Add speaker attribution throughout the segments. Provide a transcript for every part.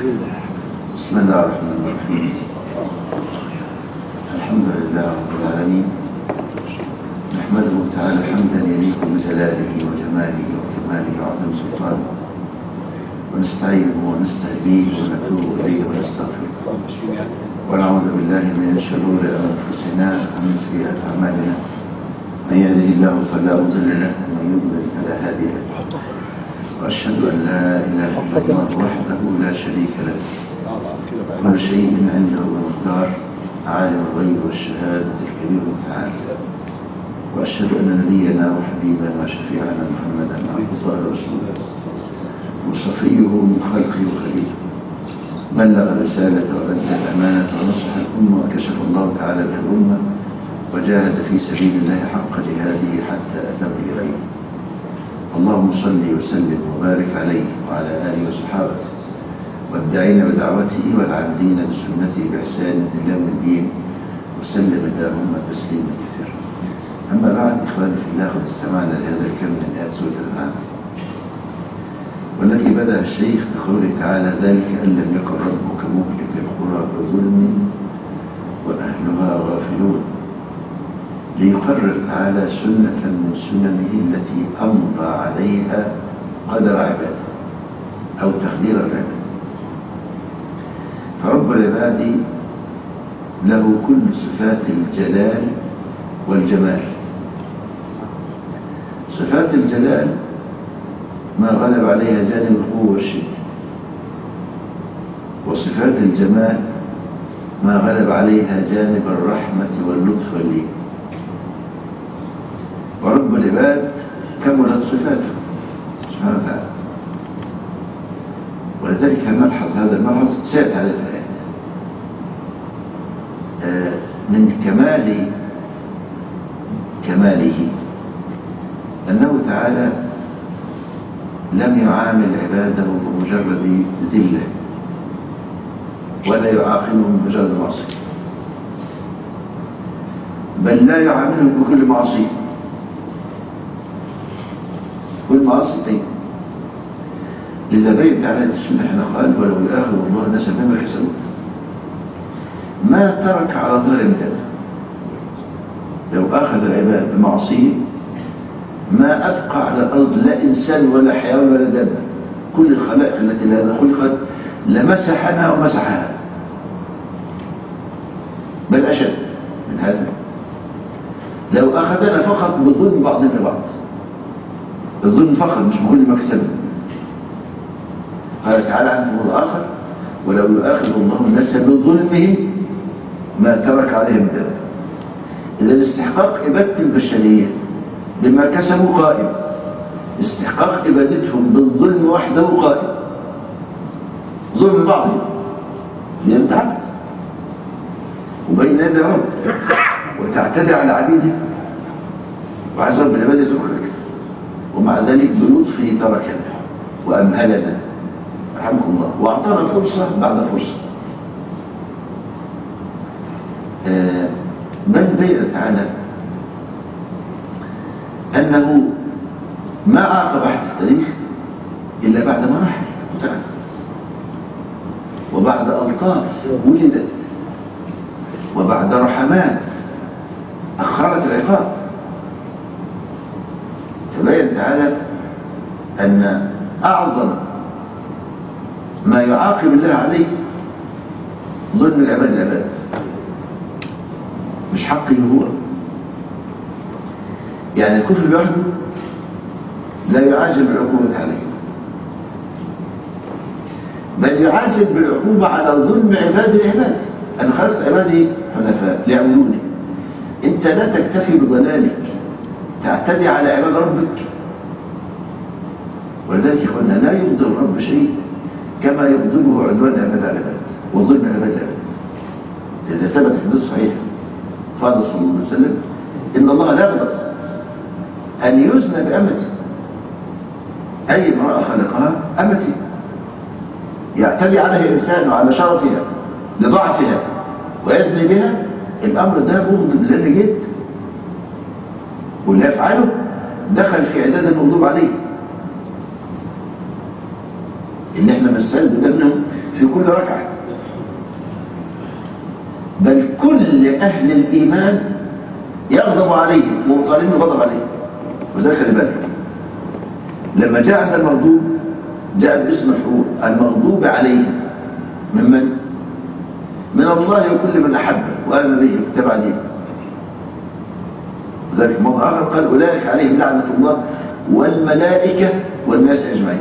Speaker 1: بسم الله الرحمن الرحيم. الحمد لله رب العالمين، نحمده تعالى حمدا يليق بجلاله وجماله وكماله وعظم سلطانه، ونستعينه ونستهديه ونتوب اليه ونستغفره، ونعوذ بالله من شرور انفسنا ومن سيئات اعمالنا. من يهده الله فلا مضل له ومن يضلل فلا هادي له، واشهد ان لا اله الا الله وحده لا شريك له، كل شيء عنده بمقدار، عالم الغيب والشهاده الكبير المتعال. واشهد ان نبينا وحبيبنا وشفيعنا محمدا عبد الله ورسوله وصفيه من خلقه وخليله، بلغ الرساله وادى الامانه ونصح الامه وكشف الله تعالى به الامه، وجاهد في سبيل الله حق جهاده حتى اتاه اليه. اللهم صل وسلم وبارك عليه وعلى اله وصحابته والداعين بدعوته والعاملين بسنته باحسان الى يوم الدين، وسلم اللهم تسليما كثيرا. اما بعد، اخواني في الله، قد استمعنا لهذا الكلام من ايات سوره الانعام، والتي بدا الشيخ بقوله تعالى: ذلك ان لم يكن ربك مهلك القرى بظلم واهلها غافلون، ليقرر تعالى سنه من سننه التي امضى عليها قدر عباده او تقدير العباد. فرب العباد له كل صفات الجلال والجمال. صفات الجلال ما غلب عليها جانب القوة والشدة، وصفات الجمال ما غلب عليها جانب الرحمة واللطف واللين. ورب العباد كملت صفاته سبحانه وتعالى، ولذلك نلحظ هذا الملحظ سيأتي عليه في الآيات. من كماله أنه تعالى لم يعامل عباده بمجرد ذلة، ولا يعاقبهم بمجرد معصية، بل لا يعاملهم بكل معصية. كل معصية طيب. لذا بين تعالى السنة احنا قال: ولو يؤاخذ الله الناس بما كسبوا ما ترك على ظهر الدم. لو أخذ العباد بمعصية ما أبقى على الأرض لا إنسان ولا حيوان ولا دابة. كل الخلائق التي لها خلقت لمسحنا ومسحها، بل أشد من هذا. لو أخذنا فقط بظلم بعضنا لبعض، الظلم فقط مش بكل ما كسبنا. قال تعالى عنه الآخر: ولو يؤاخذ الله الناس بظلمهم ما ترك عليهم دابة. إذا استحقاق إبادة البشرية بما كسبوا قائم، استحقاق إبادتهم بالظلم وحده قائم. ظلم بعضهم لينتعبد وبين يدي رب وتعتدي على عبيده، وعز رب العباد يتركك، ومع ذلك بلطفه تركنا وأمهلنا رحمكم الله، وأعطانا فرصة بعد فرصة. بل بين تعالى أنه ما عاقب أحد التاريخ إلا بعد مراحل تعالى، وبعد ألطاف ولدت، وبعد رحمات أخرت العقاب. فبين تعالى أن أعظم ما يعاقب الله عليه ظلم العباد مش حقه هو. يعني الكفر لوحده لا يعاجل بالعقوبة عليه، بل يعاجل بالعقوبة على ظلم عباد العباد. أنا خلقت عبادي حنفاء ليعبدوني. أنت لا تكتفي بضلالك، تعتدي على عباد ربك. ولذلك يا إخوانا لا يغضب الرب شيء كما يغضبه عدوان العباد على العباد وظلم العباد على العباد. إذا ثبت في الحديث الصحيح قال صلى الله عليه وسلم: إن الله لا يغضب أن يزنى بأمته. أي امرأة خلقها أمتي، يعتدي عليها إنسان وعلى شرفها لضعفها ويزني بها، الأمر ده بغض لله جد، واللي يفعله دخل في عداد المغضوب عليه. إن إحنا نستعد بأنهم في كل ركعة، بل كل أهل الإيمان يغضب عليهم وطالبين الغضب عليهم. وذلك خلي بالك لما جاء عند المغضوب جاء باسم مفعول، المغضوب عليهم من؟ من الله وكل من أحبه وآمن به واتبع دينه. وذلك موضع آخر قال أولئك عليهم لعنة الله والملائكة والناس أجمعين.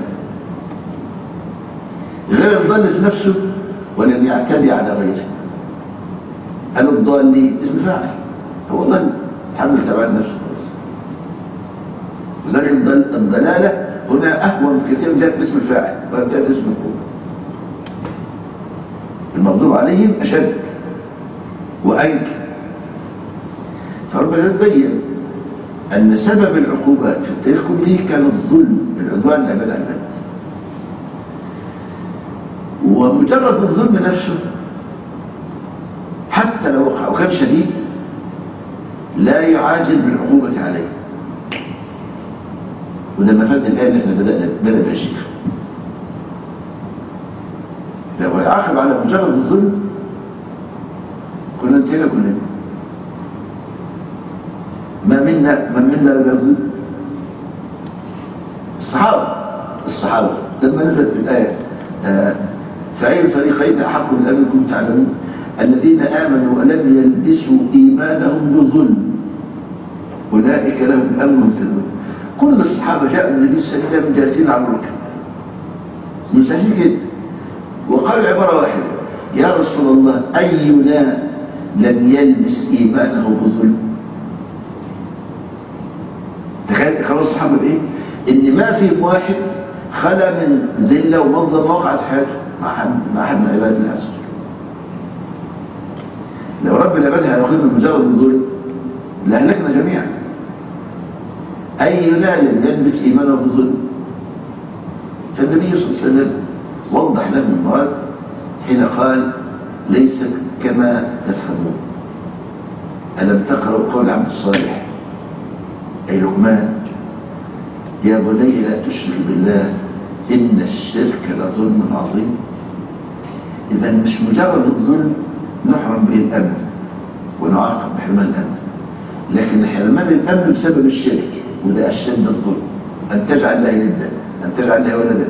Speaker 1: غير الضال في نفسه ولم يعتدي على غيره. قال الضالين اسم فاعل، هو ضل حمل تبع نفسه. وذلك الضلالة هنا أهون كثير جاءت باسم الفاعل ولم تأتي اسم المفعول. المغضوب عليهم أشد وأنكر. فربنا بين أن سبب العقوبات في التاريخ كله كان الظلم، العدوان لعباد العباد. ومجرد الظلم نفسه حتى لو وقع وكان شديد لا يعاجل بالعقوبة عليه. وده مفاد الآية اللي احنا بدأ بها الشيخ. لو يعاقب على مجرد الظلم كنا انتهينا كلنا. من منا لا يظلم. الصحابة لما نزلت الآية فأي الفريقين أحق بالأمن كنتم تعلمون الذين آمنوا ولم يلبسوا إيمانهم بظلم أولئك لهم الأمن مهتدون. كل الصحابة جاءوا النبي صلى الله عليه وسلم جالسين على الركب منسحين كده وقالوا عبارة واحدة: يا رسول الله أينا لم يلبس إيمانه بظلم؟ تخيل خلاص الصحابة بإيه؟ إن ما فيهم واحد خلى من ذلة ومظلمة وقعت في حياته مع أحد من عباد الله عز وجل. لو رب العباد هياخذنا مجرد الظلم لأهلكنا جميعا. أينا لم يلبس إيمانه بظلم؟ فالنبي صلى الله عليه وسلم وضح لهم المراد حين قال: ليس كما تفهمون. ألم تقرأوا قول عبد الصالح أي لقمان: يا بني لا تشرك بالله إن الشرك لظلم عظيم. إذا مش مجرد الظلم نحرم به الأمن ونعاقب بحرمان الأمن، لكن حرمان الأمن بسبب الشرك، وده أشد الظلم، أن تجعل له ندا، أن تجعل له ولدا.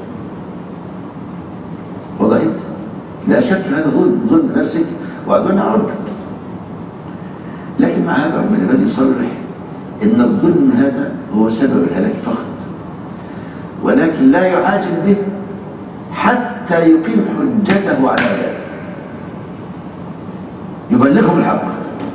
Speaker 1: وضعت لا شك في هذا ظلم نفسك وعدوان على ربك. لكن مع هذا ربنا بدأ يصرح إن الظلم هذا هو سبب الهلاك فقط، ولكن لا يعاجل به حتى يقيم حجته على ذلك، يبلغهم الحق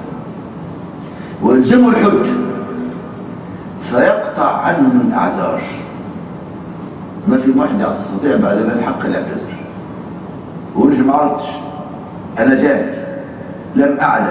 Speaker 1: ويلزموا الحجة فيقطع عنهم الأعذار. ما في واحد يستطيع بعد ما الحق لا يعتذر ويقول ما عرفتش، أنا جاهل، لم أعلم،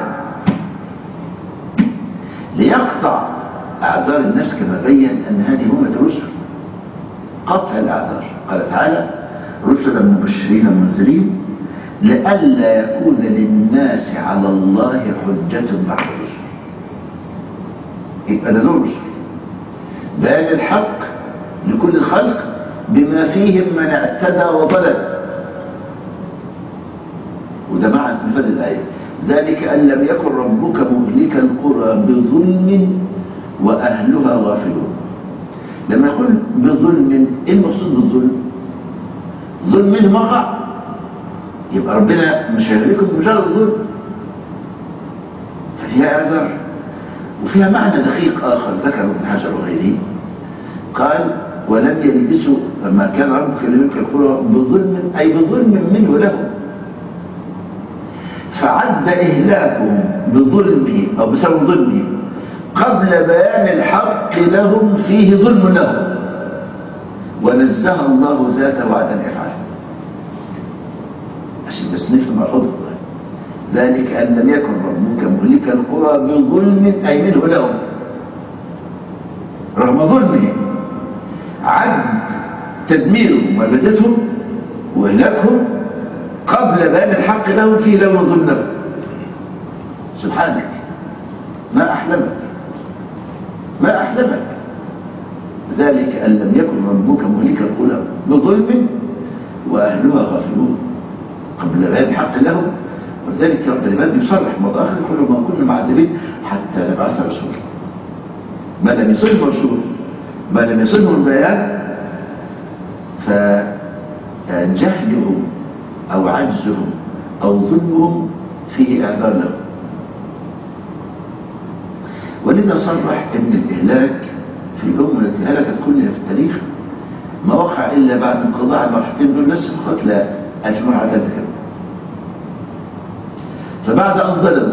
Speaker 1: ليقطع أعذار الناس كما بين أن هذه همة الرسل، قطع الأعذار. قال تعالى: رسلا مبشرين ومنذرين لئلا يكون للناس على الله حجة بعد الرسل. يبقى ده دور الرسل، بيان الحق لكل الخلق بما فيهم من اعتدى وظلم. وده معنى مفاد الآية: ذلك أن لم يكن ربك مهلك القرى بظلم وأهلها غافلون. لما يقول بظلم، إيه المقصود بالظلم؟ ظلم منه وقع، يبقى ربنا مش هيهلكم بمجرد ظلم، ففيها إعذار. وفيها معنى دقيق آخر ذكره ابن حجر وغيره، قال: ولم يلبسوا لما كان ربك ليهلك القرى بظلم، أي بظلم منه لهم، فعد إهلاكهم بظلمه أو بسبب ظلمه قبل بيان الحق لهم فيه ظلم لهم، ونزه الله ذاته عن أن يفعله. عشان بس نفهم الفضل. ذلك أن لم يكن ربك مهلك القرى بظلم أي منه لهم، رغم ظلمهم عد تدميرهم وإبادتهم وإهلاكهم قبل بيان الحق لهم فيه لهم ظلم لهم. سبحانك، ما أحلمك، ما أحلمك. ذلك أن لم يكن ربك مهلك القرى بظلم وأهلها غافلون. لغاية الحق لهم. ولذلك رب العباد يصرح مرة آخر يقول ما كنا معذبين حتى نبعث رسولا. ما لم يصلهم رسول، ما لم يصلهم البيان، فجهلهم أو عجزهم أو ظلمهم فيه إعذار لهم. ولذا صرح أن الإهلاك في الأمة التي هلكت كلها في التاريخ ما وقع إلا بعد انقضاء المرحلتين دول بس فقط، لا أجمع على ذلك. فبعد أن ظلموا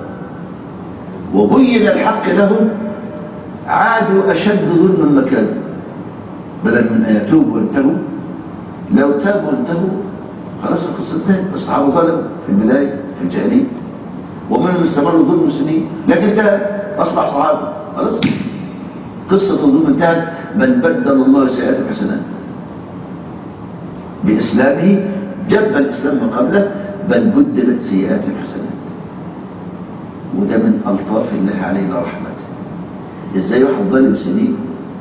Speaker 1: وبين الحق لهم عادوا أشد ظلما مكانه. بدل من أن يتوبوا وانتهوا، لو تابوا وانتهوا خلاص القصة انتهت. الصحابة ظلموا في البداية في الجاهلية ومنهم استمروا ظلم سنين، لكن ده أصبح صحابة خلاص قصة الظلم انتهت. بل بدل الله سيئات حسنات بإسلامه، جب الإسلام من قبله، بل بدلت سيئات حسنات. وده من ألطاف الله علينا ورحمته. إزاي واحد ظالم سنين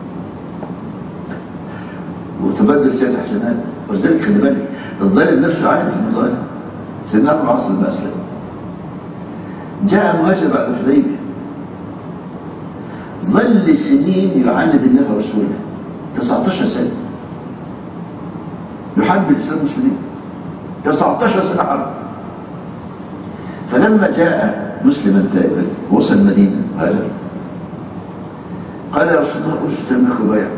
Speaker 1: وتبدل سيئات حسنات؟ ولذلك خلي بالك الظالم نفسه عارف المظالم. سيدنا عمرو العاص بن أسلم جاء مهاجر بعد الحديبية، ظل سنين يعاند الله ورسوله 19 سنة يحارب الإسلام المسلمين 19 سنة حرب. فلما جاء مسلما تائبا وصل المدينة هاجر قال يا رسول الله أجتمعك وبايعك.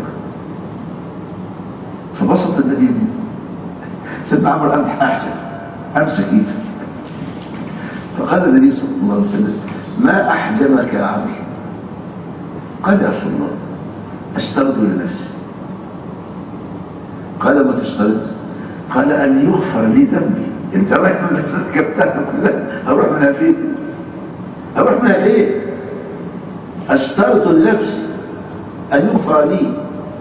Speaker 1: فبسط النبي منه. سيدنا عمرو قام أحجر أمسك إيده. فقال النبي صلى الله عليه وسلم ما أحجمك يا عمرو؟ قال يا رسول الله أشترط لنفسي. قال ما تشترط؟ قال أن يغفر لي ذنبي. انت رايح من الركب بتاعتك كلها هروح منها فين؟ هروح منها فين؟ أشترط لنفسي أن يغفر لي،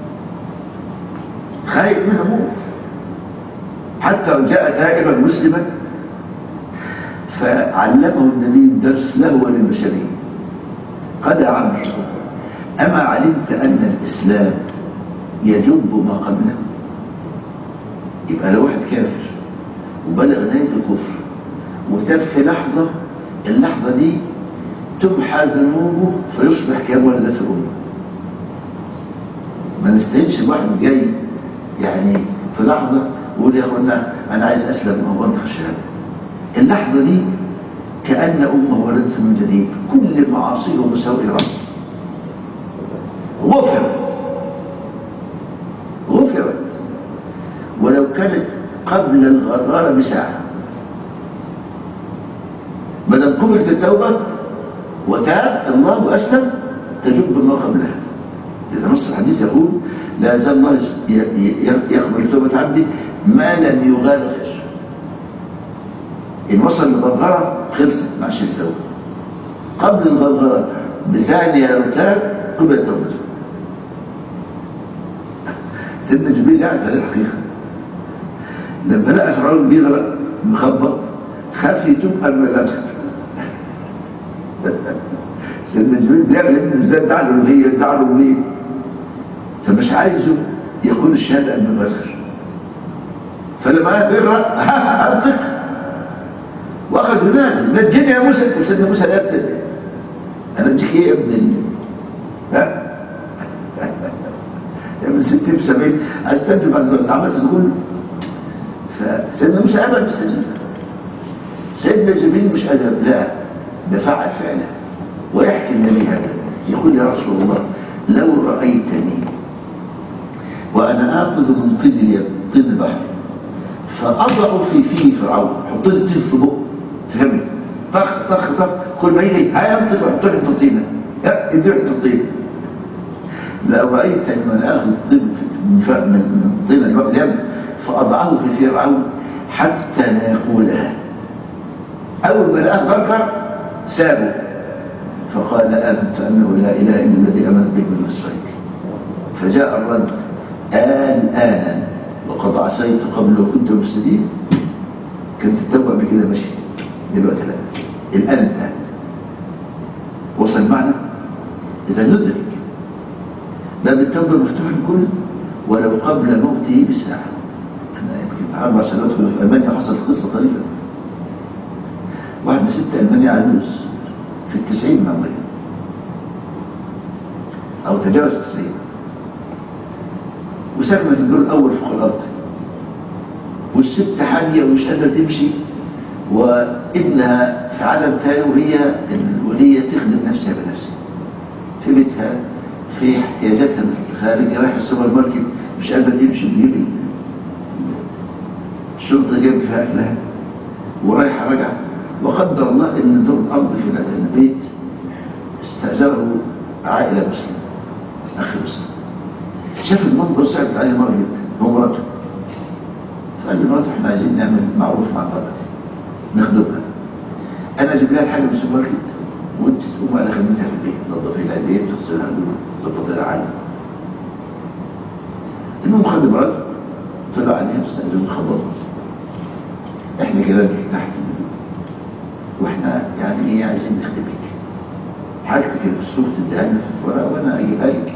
Speaker 1: خايف من أموت. حتى جاء تائبا مسلما فعلمه النبي الدرس له وللبشرية. قال يا عمرو أما علمت أن الإسلام يجب ما قبله؟ يبقى لو واحد كافر وبلغ نهاية الكفر وتاب في لحظة، اللحظة دي تمحى ذنوبه فيصبح كولدة أمه. ما نستهينش الواحد جاي يعني في لحظة ويقول يا أخوانا أنا عايز أسلم أو أنطق الشهادة. اللحظة دي كأن أمه ولدت من جديد، كل معاصيه ومساوئه غفرت ولو كانت قبل الغرارة بساعة. بدل قبلت التوبة وتاب الله وأسلم تجب ما قبلها. لأن نص الحديث يقول لا يزال الله يقبل توبة عبده ما لم يغرر. إن وصل للغرغرة خلصت مع التوبة. قبل الغرغرة بثانية لو تاب قبلت توبته. سيدنا جبريل يعرف هذه الحقيقة. لما لقى فرعون بيغرق مخبط خاف يتوب قبل ما يدخل. سيدنا جبريل بيعمل ابنه ازاي دعا له ليه؟ فمش عايزه يقول الشهاده قبل ما يدخل. فلما بيغرق انطق واخذ ينادي نجني يا موسى. وسيدنا موسى لا يبتدئ انا اديك ايه يا ابن ها؟ يا ابن 60 في 70 عايز تنجو بعد ما اتعملت كله. فسيدنا موسى ابى بالسجن. سيدنا جبريل مش ادب، لا ده فعل فعلا. ويحكي النبي هذا يقول يا رسول الله لو رأيتني وأنا آخذ من طين اليم طين البحر فأضع في فيه فرعون، حط لي الطين في بقه فهمني طخ طخ طخ كل ما يجي هينطق ويحط لي الطينة ادي ريحة الطين. لو رأيتني وأنا آخذ من طين اليم فأضعه في فرعون حتى لا يقولها. أول ما لقاه بكر سابه فقال آمنت أنه لا إله إلا الذي آمنت به من إسرائيل. فجاء الرد آنا وقد عصيت قبل وكنت مفسدين. كانت التوبة قبل كده ماشي، دلوقتي لا، الآن انتهت. وصل معنا إذا ندرك باب التوبة مفتوح الكل ولو قبل موته بساعة. أنا يمكن 4 سنوات كنت في ألمانيا وحصلت قصة طريقة. واحدة ست ألمانية عجوز في 90 عمرها أو تجاوز 90، وساكنة في الدور الأول فوق الأرض، والست حامية ومش قادرة تمشي، وابنها في عالم تاني، وهي الولية تخدم نفسها بنفسها في بيتها، في احتياجاتها الخارجية، رايحة السوبر ماركت مش قادرة تمشي، تجيب الشنطة جايب فيها أكلها ورايحة راجعة، وقدر الله إن دور الأرض في البيت استأجره عائلة مسلمة، أخي مسلم، شاف المنظر صعبت عليه مرة جدا هو مراته، فقال لمراته احنا عايزين نعمل معروف مع طلبتي نخدمها، انا اجيب لها الحاجه من السوبر ماركت وانت تقوم على خدمتها في البيت، تنظفي لها البيت، تغسلي لها هدومها، تظبطي لها عالم. المهم خد مراته طلع عليها مستأجرين خبطوا، احنا كده تحت واحنا يعني ايه عايزين نخدمك، حاجتك السوق تديها لنا في ورقه وانا اجيبها لك،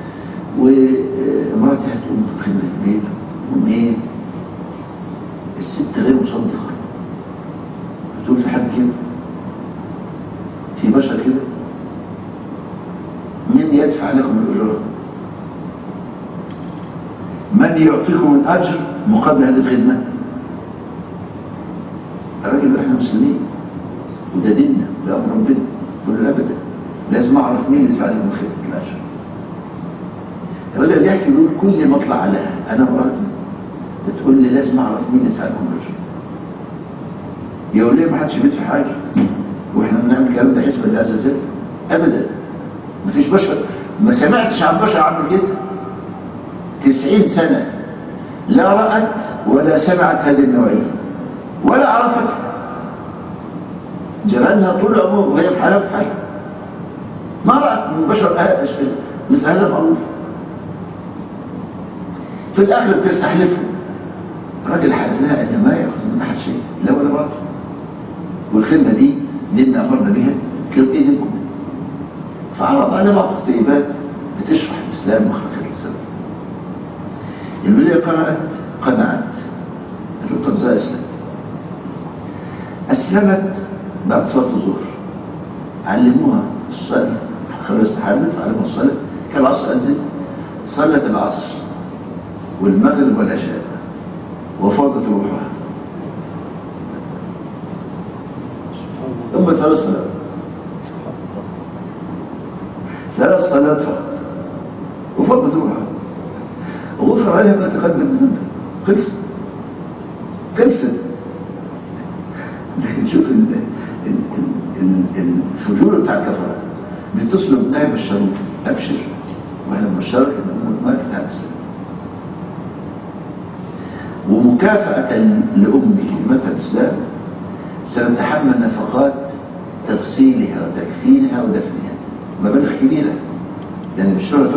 Speaker 1: ومراتي هتقوم بخدمه البيت، ايه الست غير مصدقه، بتقول في حد كده، في بشر كده، من يدفع لكم الاجره؟ من يعطيكم الاجر مقابل هذه الخدمه؟ الراجل احنا مسلمين وده ديننا ده امر ربنا، يقول له ابدا لازم اعرف مين يدفع لكم الاجر. الراجل بيحكي بيقول كل ما اطلع عليها انا مراتي بتقول لي لازم اعرف مين يدفع لكم الاجر. يقول ليه ما حدش بيدفع حاجه واحنا بنعمل الكلام ده حسب الله عز وجل؟ ابدا، ما فيش بشر، ما سمعتش عن بشر عمل كده 90 سنه لا رأت ولا سمعت هذه النوعيه ولا عرفتها، جيرانها طول عمرها وهي بحالها بحالها ما رأت من بشر مثل هذا معروف. في الاخر بتستحلفه، الراجل حلف لها ان ما ياخذ من احد شيء لا ولا مراته، والخدمه دي ديننا امرنا بها كيف ايديكم. فعرض على بعض الطيبات بتشرح الاسلام واخلاق الاسلام. الوليه قنعت قالت له طب زي اسلم. اسلمت بعد صلاه الظهر، علموها الصلاه، خلصت حامل فعلموها الصلاه، كان العصر اذن، صلت العصر والمغرب والعشاء وفاضت روحها. ثم ثلاث صلوات فقط وفاضت روحها، وغفر عليها ما تقدم من ذنبها، خلصت. لكن شوف الفجور بتاع الكفره، بيتصلوا بناي بالشروط، ابشر واحنا بنبشرك ان امك ماتت على الاسلام، ومكافأة لأمك كلمتها الإسلام سنتحمل نفقات تغسيلها وتكفينها ودفنها، مبالغ كبيرة لأن بالشهرة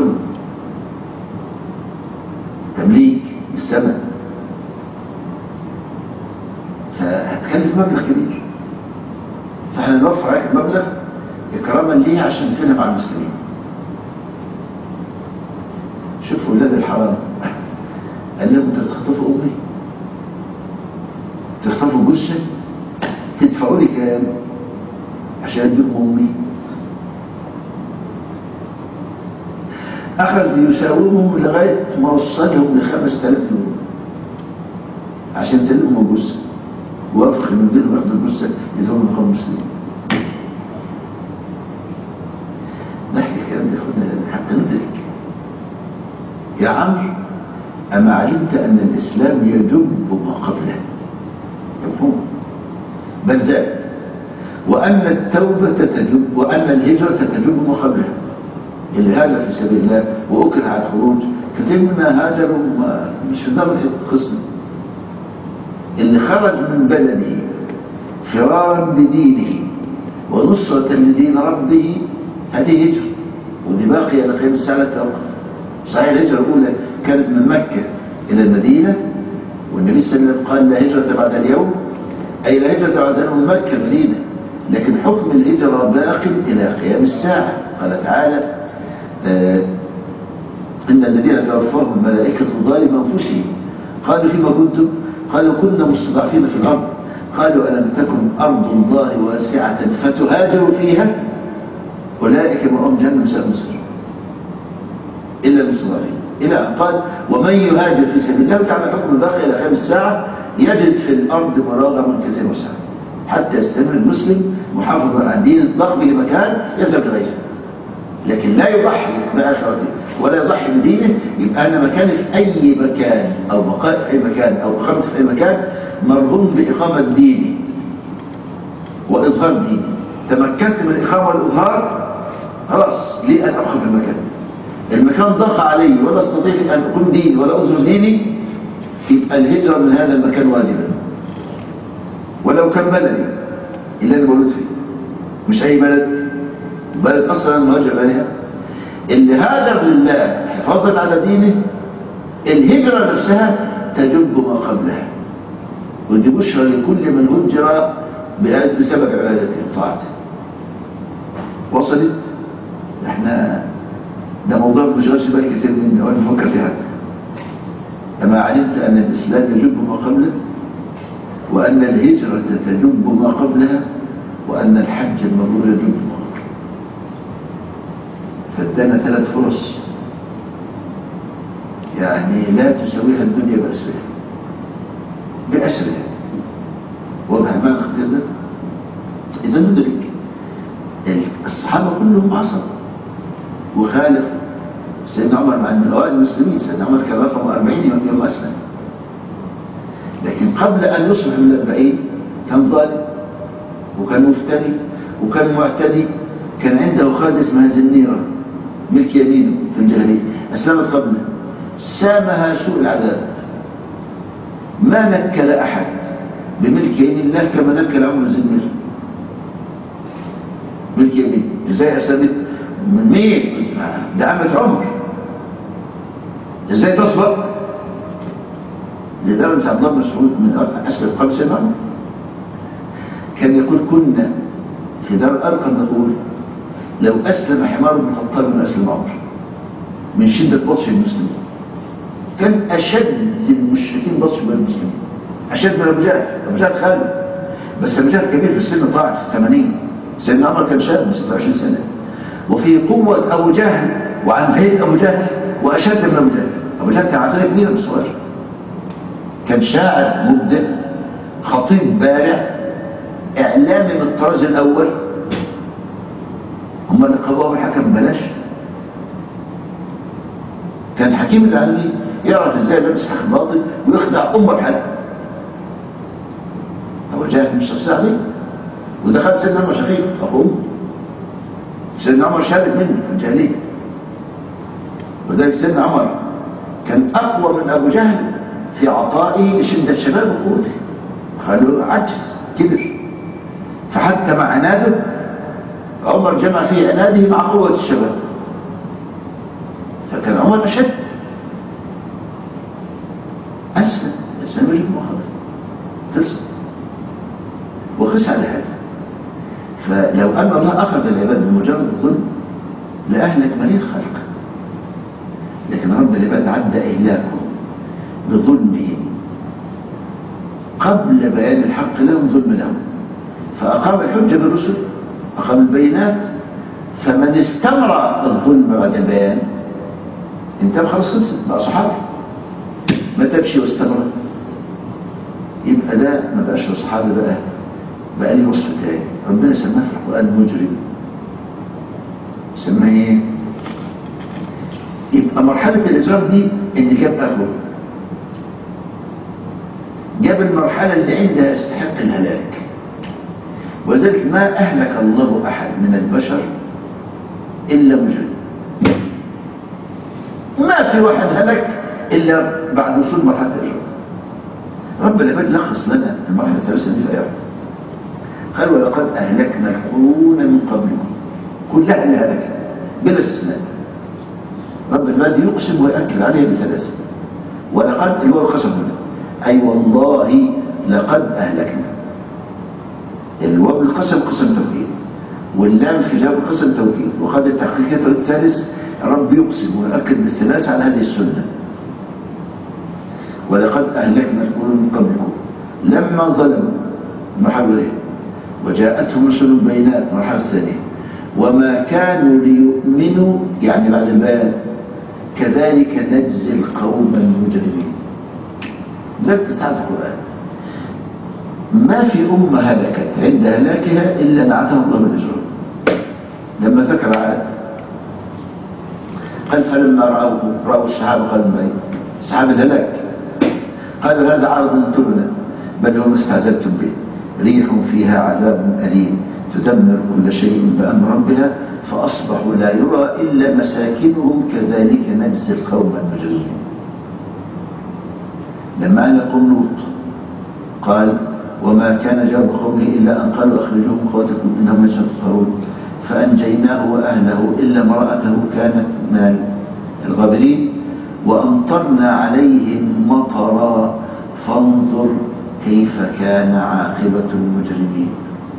Speaker 1: تمليك السماء، فهتكلف مبلغ كبير، فاحنا نوفر عليك المبلغ إكراما ليه عشان تفنها مع المسلمين. شوفوا ولاد الحرام قال لهم انت تخطفوا امي، تخطفوا جثه، تدفعوا لي كام عشان اديكم امي؟ اخذ يساومهم لغايه ما وصلهم ل 5000 يورو عشان سلمهم الجثه، وافق ان يديرهم ياخدوا الجثه يدفعوا مقام المسلمين. نحكي الكلام ده ياخدنا حتى ندرك. يا عمرو أما علمت أن الإسلام يجب ما قبله يفهم، بل زاد، وأن التوبة تجب، وأن الهجرة تجب ما قبلها. اللي هاجر في سبيل الله وأكره على الخروج، كثير منا هاجروا مش في دماغ القسم. اللي خرج من بلده فرارا بدينه ونصرة لدين ربه هذه هجرة، ودي باقية لقيم الساعة لا توقف. صحيح الهجرة الأولى كانت من مكة إلى المدينة، والنبي صلى الله عليه وسلم قال لا هجرة بعد اليوم، أي لا هجرة بعد اليوم من مكة المدينة، لكن حكم الهجرة باق إلى قيام الساعة. قال تعالى إن الذين توفاهم الملائكة ظالم أنفسهم قالوا فيما كنتم؟ قالوا كنا مستضعفين في الأرض قالوا ألم تكن أرض الله واسعة فتهاجروا فيها أولئك معهم جهنم ساءت مصيرا إلا المستضعفين، إلى أن قال ومن يهاجر في سبيل الله وجعل حكم باقي إلى قيام الساعة يجد في الأرض مراغما كثيرا وسعا حتى يستمر المسلم محافظا على دين اطلاق به مكان يذهب لغيره، لكن لا يضحي بآخرته ولا يضحي بدينه. يبقى أنا مكاني في أي مكان أو بقائي في أي مكان أو إقامتي في أي مكان مرغوم بإقامة ديني وإظهار ديني. تمكنت من الإقامة والإظهار خلاص لي أن أبقى في المكان. المكان ضاق علي ولا أستطيع أن أقوم ديني ولا أظهر ديني، يبقى الهجرة من هذا المكان واجبا ولو كان بلدي اللي أنا مولود فيه، مش أي بلد أصلا مهاجر عليها. اللي هاجر لله حفاظا على دينه الهجرة نفسها تجب ما قبلها، ودي بشرى لكل من هجر بسبب عبادته وطاعته. وصلت؟ احنا ده موضوع مش غيرش بالي كثير مني وانا بفكر في حد. أما علمت أن الإسلام يجب ما قبله، وأن الهجرة تجب ما قبلها، وأن الحج المبرور يجب ما قبله، فادانا 3 فرص يعني لا تساويها الدنيا بأسرها بأسرها. واضح المعنى الخطير ده؟ إذا ندرك الصحابة كلهم عصروا وخالف. سيدنا عمر من أوائل المسلمين، سيدنا عمر كان رقم 40 يوم أسلم، لكن قبل أن يصبح من 40 كان ظالم وكان مفتري وكان معتدي. كان عنده خادم اسمها زنيرة ملك يمينه في الجاهلية، أسلمت قبله، سامها سوء العذاب، ما نكل أحد بملك يمين الله كما نكل عمر زنيرة ملك يمين. ازاي أسلمت؟ من مين؟ ده عمة عمر، ازاي تصبر؟ لدرجة عبد الله بن مسعود من أسلم قبل سيدنا عمر كان يقول كنا في دار الأرقم نقول لو أسلم حمار بن الخطاب من أسلم عمر من شدة بطش المسلمين. كان أشد المشركين بطش من المسلمين، أشد من أبو جهل. أبو جهل خالد، بس أبو جهل كبير في السن، طاعت في 80. سيدنا عمر كان شاب من 26 سنة، وفي قوة أبو جهل وعن هيئة أبو جهل وأشد من أبو جهل. أبو جهل كان عقلية كبيرة بالصغير، كان شاعر مبدع، خطيب بارع، إعلامي من الطراز الأول. هم اللي قضوا الحكم ببلاش. كان حكيم العلمي يعرف ازاي يلبس حق باطل ويخدع أمه بحد. أبو جهل مش شخصية عليه، ودخل سيدنا عمر شقيق أخوه. سيدنا عمر شارك منه في الجاهلية، وذلك سيدنا عمر كان أقوى من أبو جهل في عطائه لشدة شباب وقوته، خلوه عجز كبر. فحتى مع عناده عمر جمع فيه عناده مع قوة الشباب، فكان عمر أشد. أسلم الإسلام يجب مخبر خلص وقس على هذا. فلو أن الله أخذ العباد بمجرد الظلم لأهلك مليء الخلق، لكن رب العباد عد إهلاكهم بظلمهم قبل بيان الحق لهم ظلم لهم، فأقام الحجة بالرسل، أقام البينات. فمن استمر الظلم بعد البيان انتهى خلاص، خلصت بقى صحابي. ما تمشي واستمر يبقى ده ما بقاش صحابي، بقى لي وصف تاني. ربنا سماه في القرآن مجرم، سماه ايه؟ يبقى مرحلة الإجرام دي إن جاب أخوه، جاب المرحلة اللي عندها يستحق الهلاك. وذلك ما أهلك الله أحد من البشر إلا مجرم. ما في واحد هلك إلا بعد وصول مرحلة الإجرام. رب العباد لخص لنا المرحلة الثالثة دي في آيات، قال ولقد أهلكنا القرون من قبلكم، كلها اللي هلكت بلا استثناء. رب العباد يقسم ويأكد عليه بثلاثة. ولقد اللي هو القسم هنا، أي والله لقد أهلكنا. الواو القسم قسم توكيد، واللام في جواب القسم توكيد، وقد التحقيقية الثالث رب يقسم ويأكد بالثلاثة على هذه السنة. ولقد أهلكنا القرون من قبلكم لما ظلموا المرحلة الأولى. وجاءتهم رسل بينات المرحلة الثانية. وما كانوا ليؤمنوا يعني بعد البيان كذلك نجزي القوم المجرمين. ذلك ساعة القرآن ما في أمة هلكت عند هلاكها إلا نعتها الله بالإجرام. لما ذكر عاد قال فلما رأوا السحاب قال ما سحاب الهلاك قالوا هذا عرض ممطرنا بل هو ما استعجلتم به ريح فيها عذاب أليم تدمر كل شيء بأمر ربها فأصبحوا لا يرى إلا مساكنهم كذلك نجزي القوم المجرمين. لما أنا قوم لوط قال وما كان جواب قومه إلا أن قالوا أخرجوهم من قوتكم إنهم ليس ينتصرون فأنجيناه وأهله إلا امرأته كانت من الغابرين وأمطرنا عليهم مطرا فانظر كيف كان عاقبة المجرمين.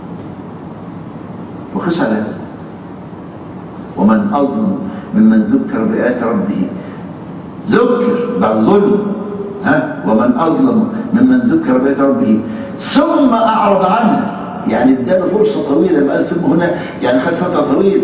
Speaker 1: وقس على هذا ومن أظلم ممن ذكر بآيات ربه ذكر بعد ظلم ومن أظلم ممن ذكر بآيات ربه ثم أعرض عنه يعني اداله فرصة طويلة ما قال ثم هنا يعني خد فترة طويلة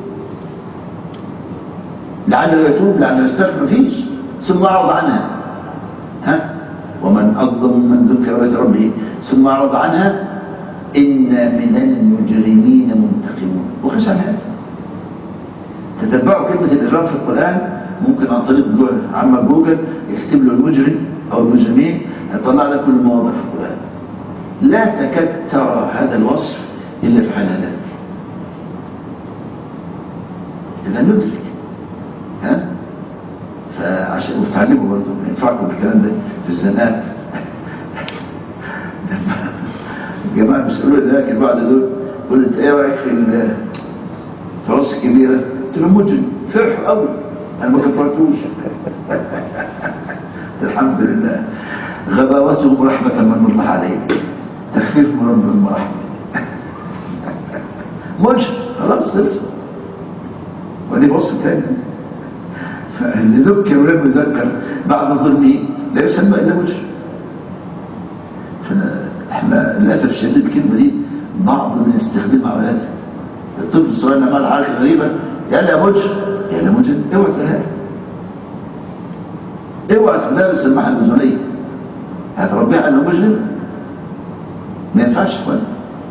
Speaker 1: لعله يتوب لعله يستغفر مفيش ثم أعرض عنها ومن أظلم من ذكر بآيات ربه ثم أعرض عنها إنا من المجرمين منتقمون. وقس على هذا تتبعوا كلمة الإجرام في القرآن ممكن عن طريق عما جوجل يكتب له المجرم أو المجرمين يطلع لك كل المواضع في القرآن. لا تكاد ترى هذا الوصف إلا في حلالات إذا ندرك فعشان وتعلموا برضه ينفعكم الكلام ده في الزنات. الجماعة بيسألوا ذاك البعض دول قلت ايه رأيك في راس الكبيرة؟ قلت لهم مجرم فرحوا قوي انا ما كفرتوش. الحمد لله غباوتهم رحمة من الله عليهم تخفيف من ربهم ورحمة. مجرم خلاص خلص ودي وصف تاني. فاللي ذكر ولم يذكر بعد ظلمه لا يسمى الا مجرم. احنا للاسف الشديد الكلمه دي بعضنا يستخدمها اولاده. الطفل الصغير لما قال حاجه غريبه يلا يا مجرم يلا مجرم اوعى تقولها اوعى تقولها للسماحه النزوليه هتربيها على مجرم ما ينفعش يا اخوان.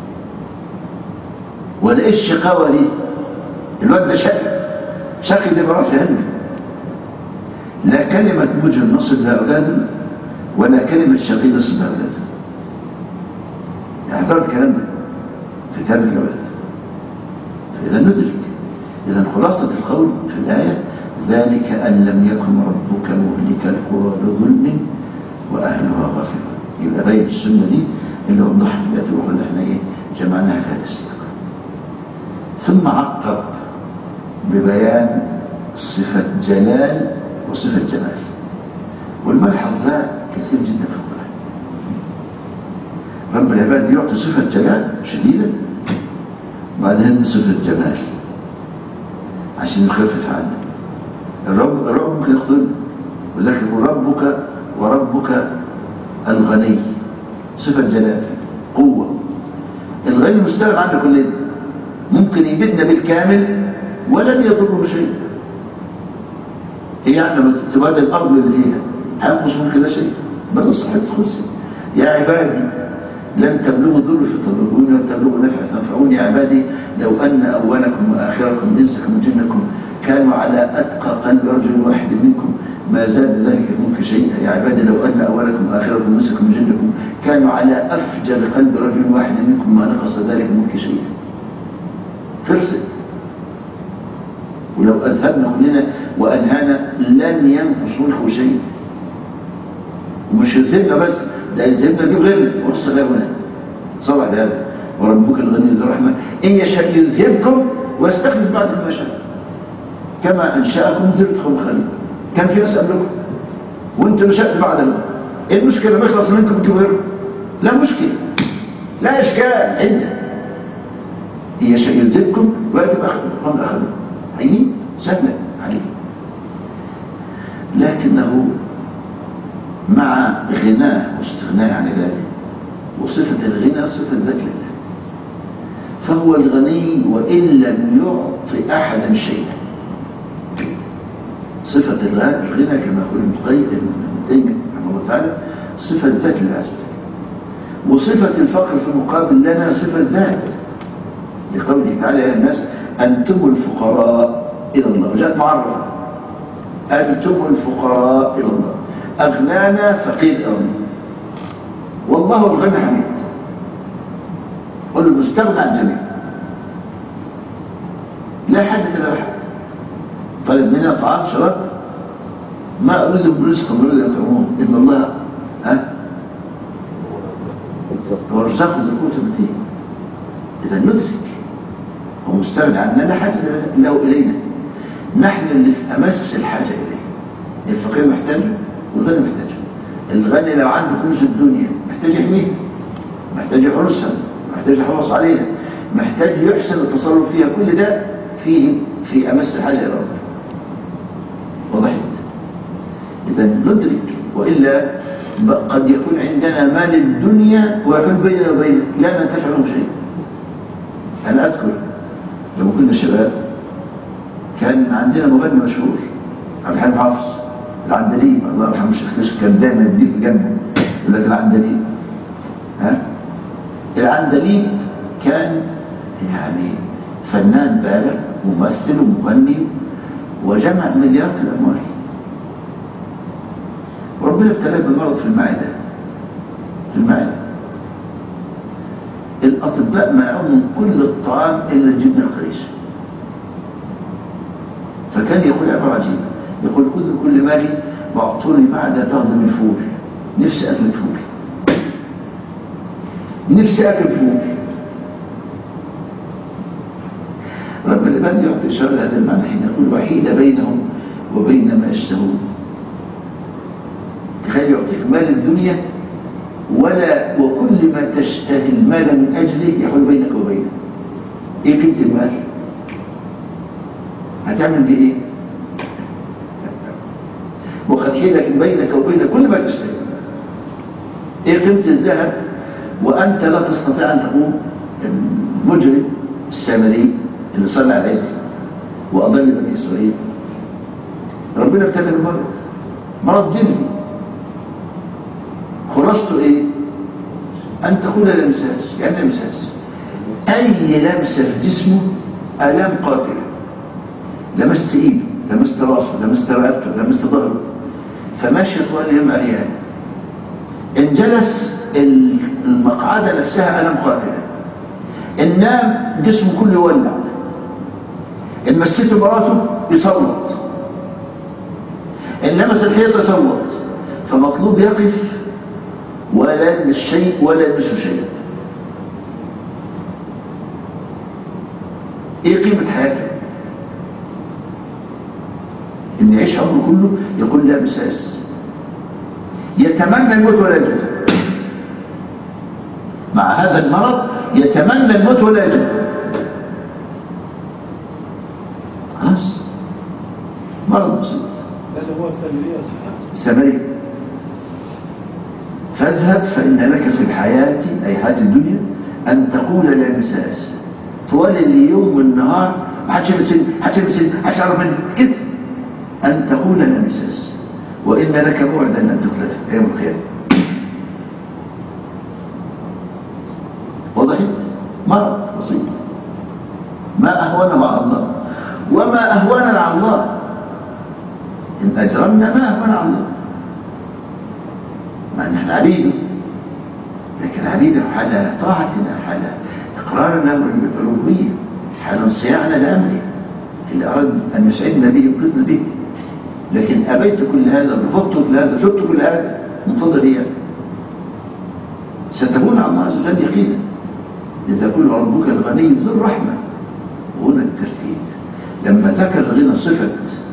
Speaker 1: ولا ايه الشقاوه دي؟ الواد ده شقي دي بروح فهمه. لا كلمه مجرم نصب لها اولاده ولا كلمه شقي نصب لها اولاده. احضر الكلام ده في تربية الأولاد. فإذا ندرك إذا خلاصة القول في الآية ذلك أن لم يكن ربك مهلك القرى بظلم وأهلها غافلون. يبقى باين السنة دي اللي وضحت في الآية الأخرى اللي احنا جمعناها في هذا السياق. ثم عقب ببيان صفة جلال وصفة جمال. والملحظ ده كثير جدا في القرآن. رب العباد يعطي صفة جلال شديدة بعدين صفة جمال عشان يخفف عنه. الرب ممكن يخطب وذلك يقول ربك وربك الغني صفة جلال قوة. الغني مستغنى عنه كلنا ممكن يبدنا بالكامل ولن يضره شيء. هي يعني لما تبادل الأرض اللي فيها هينقص من كده شيء بل الصحيح الخلصي يا عبادي لن تبلغوا الضر فتضروني ولن تبلغوا النفع فتنفعوني. يا عبادي لو أن أولكم وآخركم إنسكم وجنكم كانوا على أتقى قلب رجل واحد منكم ما زاد ذلك الملك شيئا. يا عبادي لو أن أولكم وآخركم إنسكم وجنكم كانوا على أفجر قلب رجل واحد منكم ما نقص ذلك الملك شيئا. فرصت ولو أذهبنا كلنا وأنهانا لن ينقص ملكه شيء. ومش يذهبنا بس ده يذهبنا نجيب غيرنا ونص غيرنا صلى هذا وربك الغني ذو الرحمة إن يشاء يذهبكم ويستخلف بعد ما شاء كما أنشأكم ذريتكم خليل. كان في ناس قبلكم وانتم نشأت بعدهم. ايه المشكلة ما يخلص منكم تجيبوا غيره؟ لا مشكلة لا إشكال عنده. إن يشاء يذهبكم ويأتي بأخذ أخذه هي سهلة عليه. لكنه مع غناه واستغناه عن ذلك وصفة الغنى صفة ذات لله، فهو الغني وإن لم يعطي أحدا شيئا. صفة الغنى كما يقول ابن تيمية رحمه الله تعالى صفة ذات لله، وصفة الفقر في المقابل لنا صفة ذات، لقوله تعالى يا الناس أنتم الفقراء إلى الله، جاءت معرفة أنتم الفقراء إلى الله، أغنانا فقير أغنى، والله الغني حميد، قل المستغنى عن جميع، لا حاجة لا أحد، طلب منا طعام شراب ما أريد برزق أريد يطعمون إن الله هو الرزاق ذو القوة المتين. إذا ندرك هو مستغني عننا لا حاجة له إلينا، نحن اللي في أمس الحاجة إليه. الفقير محتاج والغني محتاج. الغني لو عنده كنوز الدنيا محتاج يحميها، محتاج يحرسها، محتاج يحافظ عليها، محتاج يحسن التصرف فيها، كل ده في أمس الحاجة إلى ربنا. وضحت؟ إذا ندرك، وإلا قد يكون عندنا مال الدنيا ويحول بيننا وبينه لا ننتفع منه شيء. أنا أذكر لما كنا شباب كان عندنا مغني مشهور عبد الحليم حافظ العندليب، الله يرحمه الشيخ يوسف، كان دايما يديه في جنبه يقول لك العندليب. العندليب كان يعني فنان بالغ، ممثل ومغني، وجمع مليارات الأموال. وربنا ابتلاه بمرض في المعدة. الأطباء منعوه من كل الطعام إلا الجبنة القريش. فكان يقول عبارة عجيبة، يقول خذوا كل مالي واعطوني معدة تهضم الفول، نفسي أكل فول، نفسي أكل فول. رب العباد يعطي إشارة هذا المعنى حين يقول وحيد بينهم وبين ما يشتهون. تخيل يعطيك مال الدنيا وكل ما تشتهي المال من أجله يحول بينك وبينه. إيه قيمة المال؟ هتعمل بيه إيه؟ وقد حيلك بينك وبين كل ما تشتهي. إيه قيمة الذهب وأنت لا تستطيع أن تقوم؟ المجرم السامري اللي صنع العجل وأضل بني إسرائيل، ربنا ابتلى المرض، مرض ديني. خلاصته إيه؟ أن تقول لمساس، يعني لمساس أي لمسة في جسمه آلام قاتلة. لمست إيده، لمست راسه، لمست رقبته، لمست ظهره، فماشي طوال اليوم عريان. إن جلس المقعدة نفسها آلام قاتلة. إن نام جسمه كله يولع. إن مسته مراته يصوت. إن لمس الحيط يصوت. فمطلوب يقف ولا يلمس شيء ولا يلمسه شيء. ايه قيمة حياته؟ ان يعيش عمره كله يقول لا مساس، يتمنى الموت ولا يجد. مع هذا المرض يتمنى الموت ولا يجد. خلاص مرض بسيط.
Speaker 2: هذا هو السامري.
Speaker 1: السامري فاذهب فإن لك في الحياة أي حياة الدنيا أن تقول لا مساس طوال اليوم والنهار، ما حدش يمسني، حدش يمسني، حدش يعرف مني كده. أن تقول لا مساس وإن لك موعدا أن تخلف يوم القيامة. وضحت؟ مرض بسيط ما أهون مع الله وما أهوننا على الله. إن أجرمنا ما أهون على الله، مع أن احنا عبيده، لكن عبيده حال طاعتنا، حال إقرارنا بالألوهية، حال انصياعنا لأمره اللي أراد أن يسعدنا به ويقلدنا به. لكن أبيت كل هذا، رفضت كل هذا، شفت كل هذا، منتظر إياه. ستكون على الله عز وجل يقينا. إذا يقول ربك الغني ذو الرحمة. وهنا الترتيب لما ذكر الغنى صفة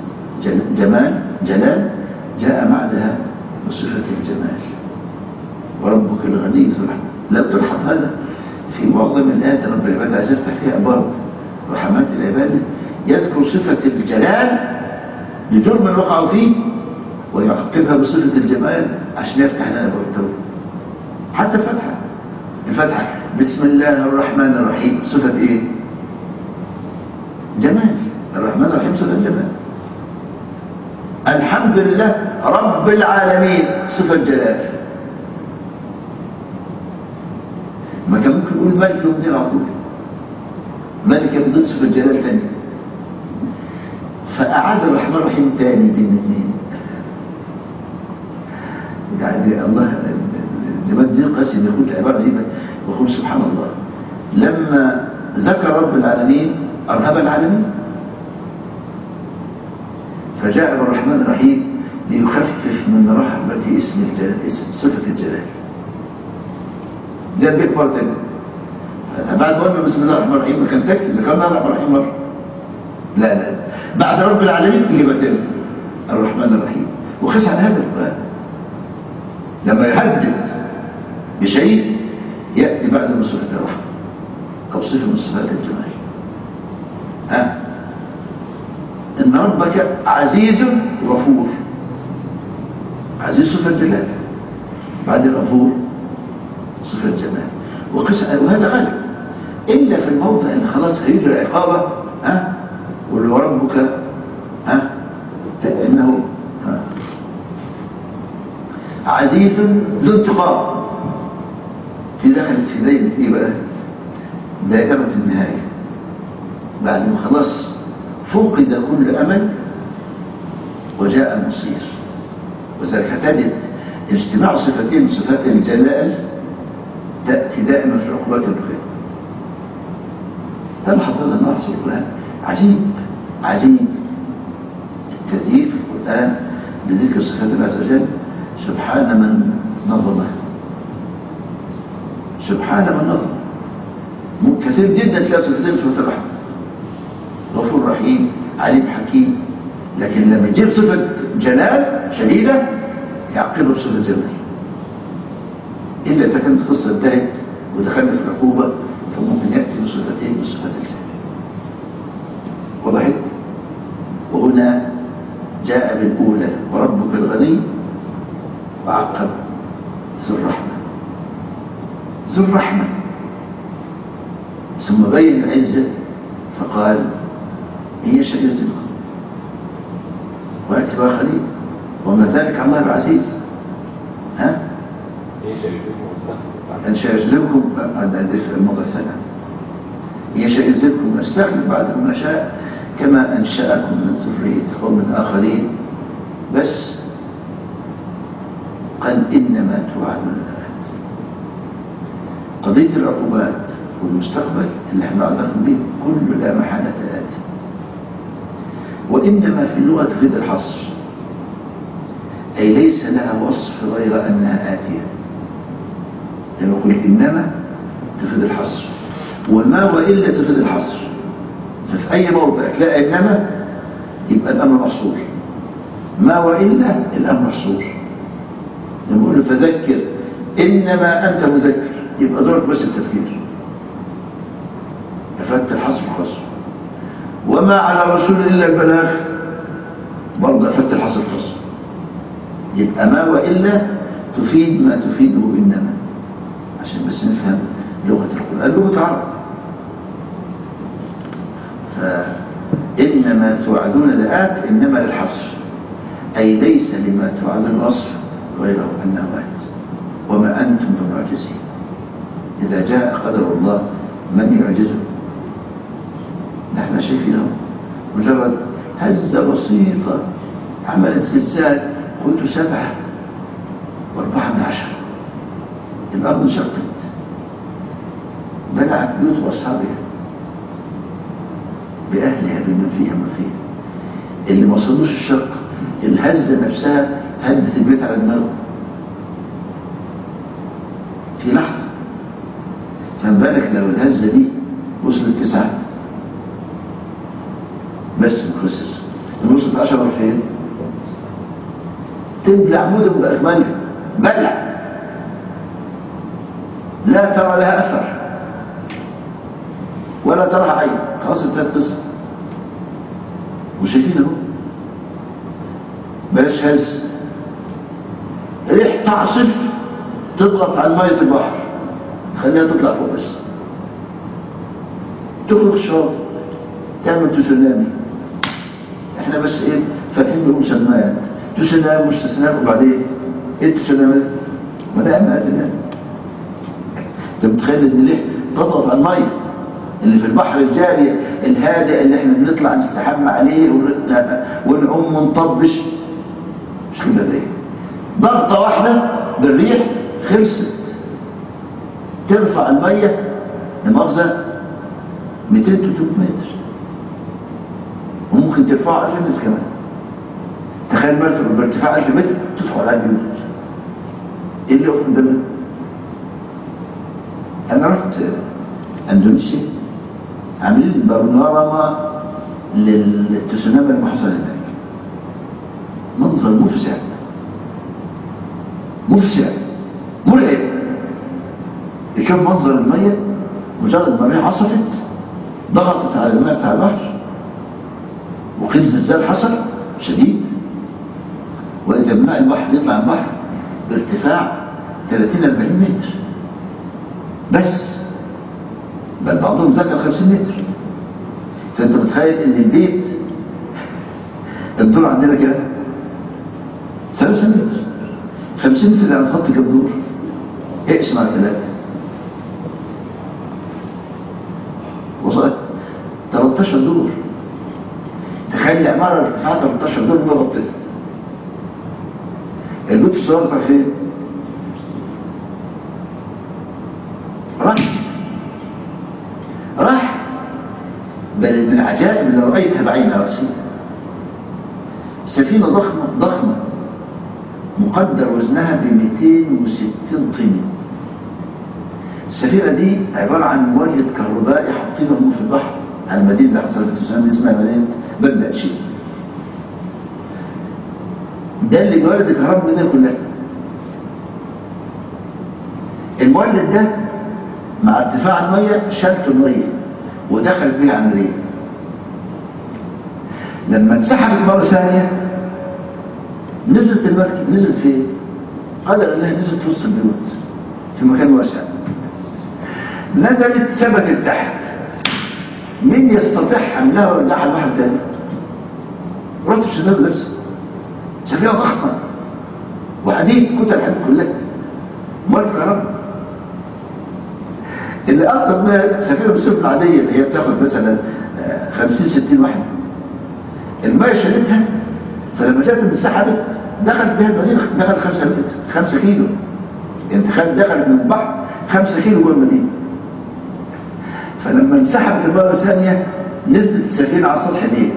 Speaker 1: جلال جاء بعدها بصفة الجمال. وربك الغني ذو الرحمة. لا تلحظ هذا في معظم الآيات رب العباد عايز يفتح فيها أبواب رحمات العبادة، يذكر صفة الجلال لجرم وقعوا فيه ويعقبها بصفة الجمال عشان يفتح لنا أبواب التوبة. حتى فتحة الفتحة بسم الله الرحمن الرحيم صفة ايه؟ جمال. الرحمن الرحيم صفة جمال. الحمد لله رب العالمين صفة جلال. ما كان ممكن يقول مالك يوم الدين على طول، مالك يوم الدين صفة جلال تاني، فأعاد الرحمن الرحيم تاني بين الاثنين. يعني الله جمال الدين القاسم يقول العبارة دي ويقول سبحان الله لما ذكر رب العالمين أرهب العالمين، فجاء بالرحمن الرحيم ليخفف من رحمة اسم الجلال، اسم صفة الجلال. ده بيك مرة تانية. بعد ما قلنا بسم الله الرحمن الرحيم ما كان تكفي ذكرنا الرحمن الرحيم مرة. لا بعد رب العالمين يجيب تاني الرحمن الرحيم. وخش على هذا القرآن لما يحدد بشيء يأتي بعد من صفة الرحمة أو صفة من صفات الجمال. إن ربك عزيز غفور. عزيز صفة جلال، بعد الغفور صفة جمال. وهذا غالب إلا في الموضع اللي خلاص هيجري عقابه واللي ربك إنه عزيز ذو انتقام. في دخلت في دايرة ايه بقى؟ دائرة النهاية. بعد ما خلاص فقد كل أمل وجاء المصير. وذلك تجد اجتماع صفتين من صفات الجلال تأتي دائما في عقوبات الخير. تلحظ هذا النص في القرآن عجيب عجيب. التذيير في القرآن بذكر صفات الله عز وجل. سبحان من نظمه، سبحان من نظم. كثير جدا تلاقي صفتين صفة الرحمة، غفور رحيم عليم حكيم. لكن لما يجيب صفة جلال شديدة يعقبها بصفة جمال. إلا إذا كانت قصة انتهت ودخلنا في العقوبة فممكن يأتي بصفتين من صفات الجلال. وضحت؟ وهنا جاء بالأولى وربك الغني وعقب ذو الرحمة. ذو الرحمة ثم بين العزة فقال هي شيء يزلكم ويأتي بآخرين وما ذلك على الله بعزيز. أن سيجزلكم الموضع الثاني يشاء يزلكم واستخلف بعد ما شاء كما أنشأكم من ذرية قوم آخرين. بس قال إنما توعدون لآت. قضية العقوبات والمستقبل اللي احنا عذرنا به كل لا محالة آتي. وإنما في اللغة تفيد الحصر، أي ليس لها وصف غير أنها آتية. لما يقول إنما تفيد الحصر، وما وإلا تفيد الحصر. ففي أي موضع تلاقي إنما يبقى الأمر محصور، ما وإلا الأمر محصور. لما يقول فذكر إنما أنت مذكر يبقى دورك بس التذكير، أفدت الحصر الحصر. وما على الرسول إلا البلاغ برضه أفدت الحصر الحصر. يبقى ما وإلا تفيد ما تفيده إنما، عشان بس نفهم لغة القرآن لغة عرب. فإنما توعدون لآت إنما للحصر، أي ليس لما توعدون وصف غيره أنه آت وما أنتم بمعجزين. إذا جاء قدر الله من يعجزه؟ نحن شايفينه مجرد هزة بسيطة عملت زلزال قلت 7.4 الأرض انشقت بلعت بيوت وأصحابها بأهلها بمن فيها ما فيها. اللي ما وصلوش الشق الهزة نفسها هدت البيت على دماغه في لحظة. فما بالك لو الهزة دي وصلت 9 بس مخسر، وصلت 10 فين؟ تبلع عمودة بأكملها بلع لا ترى لها أثر ولا تراها عين، خلاص انتهت قصة. وشايفين اهو بلاش هز ريح تعصف تضغط على مية البحر تخليها تطلع فوق بس، تخرج الشاطئ، تعمل تسونامي. احنا بس ايه فاتحين بالمسميات، تسونامي مش تسونامي. وبعدين ايه التسونامي؟ ما ده اهم ادنى. انت متخيل ان ليه تضغط على الميه اللي في البحر الجاري الهادئ اللي احنا بنطلع نستحمى عليه ونعوم ونطبش؟ مش كده ليه؟ ضغطه واحده بالريح خلصت، ترفع الميه لمؤاخذه 200 300 متر، وممكن ترفعه 1000 متر كمان. تخيل مركب بارتفاع 1000 متر تدخل على البيوت، ايه اللي يقف قدامنا؟ انا رحت اندونيسيا، عاملين بانوراما للتسونامي اللي حصل هناك، منظر مفزع مفزع مرعب. يشوف منظر الميه مجرد ما الريح عصفت ضغطت على الماء بتاع البحر، وكان زلزال حصل شديد، وإذا ماء البحر يطلع البحر بارتفاع 30-40 متر بس، بل بعضهم ذكر 50 متر. فانت متخيل ان البيت الدور عندنا كده 3 متر، 50 متر يعني تحط كام دور؟ اقسم على 3 وصلت 13 دور. تخيل العمارة ارتفاعها 13 دور ما غطيتها. البيت الصغير بتاع فين؟ راح. بل من العجائب اللي رأيتها بعين رأسي سفينة ضخمة مقدر وزنها ب260 طن. السفينة دي عبارة عن مولد كهربائي حاطينه في البحر على المدينة اللي حصلت في التسونامي اسمها مدينة بندأشي. ده اللي بيولد الكهرباء المدينة كلها. المولد ده مع ارتفاع المية شالته المية ودخل فيها عملية. لما انسحبت مرة ثانية نزلت المركب، نزلت فين؟ قدر الله نزلت في وسط البيوت في مكان واسع. نزلت ثبتت تحت، مين يستطيع حملها ورجعها البحر تاني؟ رحت الشباب نفسه، سفينة ضخمة وحديد، كتل الحديد كلها مولد كهرباء. اللي أكثر منها سفينة بالسفن العادية اللي هي بتاخد مثلا 50-60 واحد، المية شالتها، فلما جت انسحبت دخلت بها المدينة، دخل 5 متر 5 كيلو، يعني تخيل دخلت من البحر 5 كيلو جوه المدينة. فلما انسحبت المرة الثانية نزلت السفينة على سطح البيت.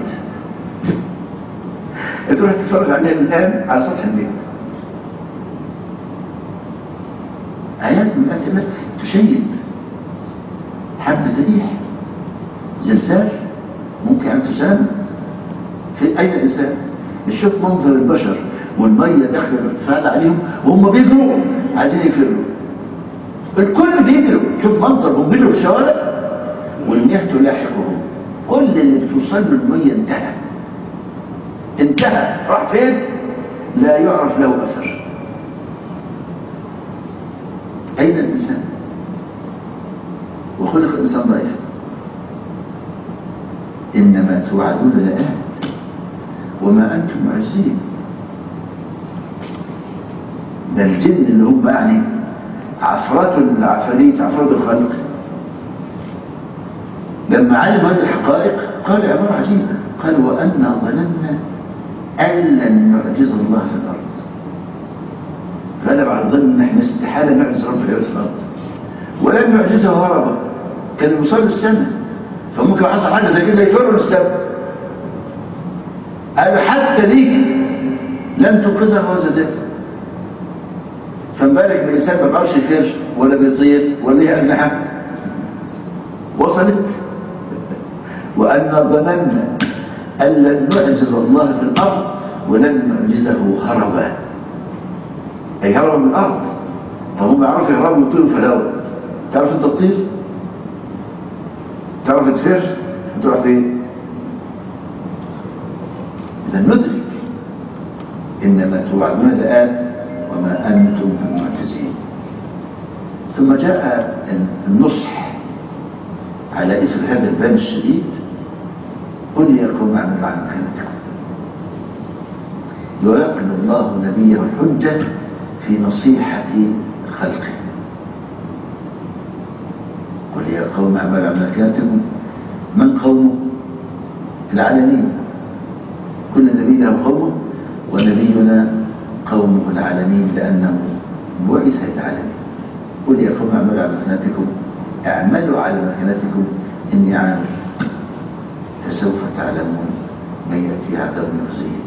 Speaker 1: تروح تتفرج عليها الآن على سطح البيت. آيات من آيات الله تشيب. حبة ريح، زلزال، ممكن أن تسام. في أين الإنسان؟ يشوف منظر البشر والمية داخل الارتفاع عليهم وهم بيجروا عايزين يفروا. الكل بيجروا، شوف منظر هم بيجروا في الشوارع والمياه تلاحقهم. كل اللي بتوصل له المية انتهى، راح فين؟ لا يعرف له أثر. أين الإنسان؟ وخلق الإنسان ضعيفا. إنما توعدون لآت وما أنتم معجزين. ده الجن اللي هم يعني عفرات العفاريت، عفرات الخلق، لما علم هذه الحقائق قال عبارة عجيبة، قال وأنا ظننا أن لن نعجز الله في الأرض. غلب على الظن ان احنا استحالة نعجز رب العالمين في الأرض، ولن نعجزه هربا. كان يوصل السنة، فممكن حصل حاجة زي كده يفروا للسنة. قالوا حتى دي لن تنقذها وزدت. فمبالك بالإنسان ما بيعرفش يفر ولا بيطير ولا ليه أجنحة. وصلت. وأنا ظننا أن لن نعجز الله في الأرض ولن نعجزه هربا، أي هربا من الأرض. فهم يعرفوا يهربوا ويطيروا في الهواء. تعرف أنت تطير؟ تعرف تفر؟ تروح فين؟ إذا ندرك إنما توعدون لآت وما أنتم بمعجزين. ثم جاء النصح على إثر هذا البان الشديد: قل يا قوم اعملوا على مكانتكم يلقن الله نبيه الحجة في نصيحة خلقه. قل يا قوم اعملوا على مكانتكم. من قومه؟ العالمين. كل نبي له قومه، ونبينا قومه العالمين لأنه بعث العالمين. قل يا قوم اعملوا على مكانتكم، اعملوا على مكانتكم إني عامل، فسوف تعلمون من يأتي عذاب يخزيه.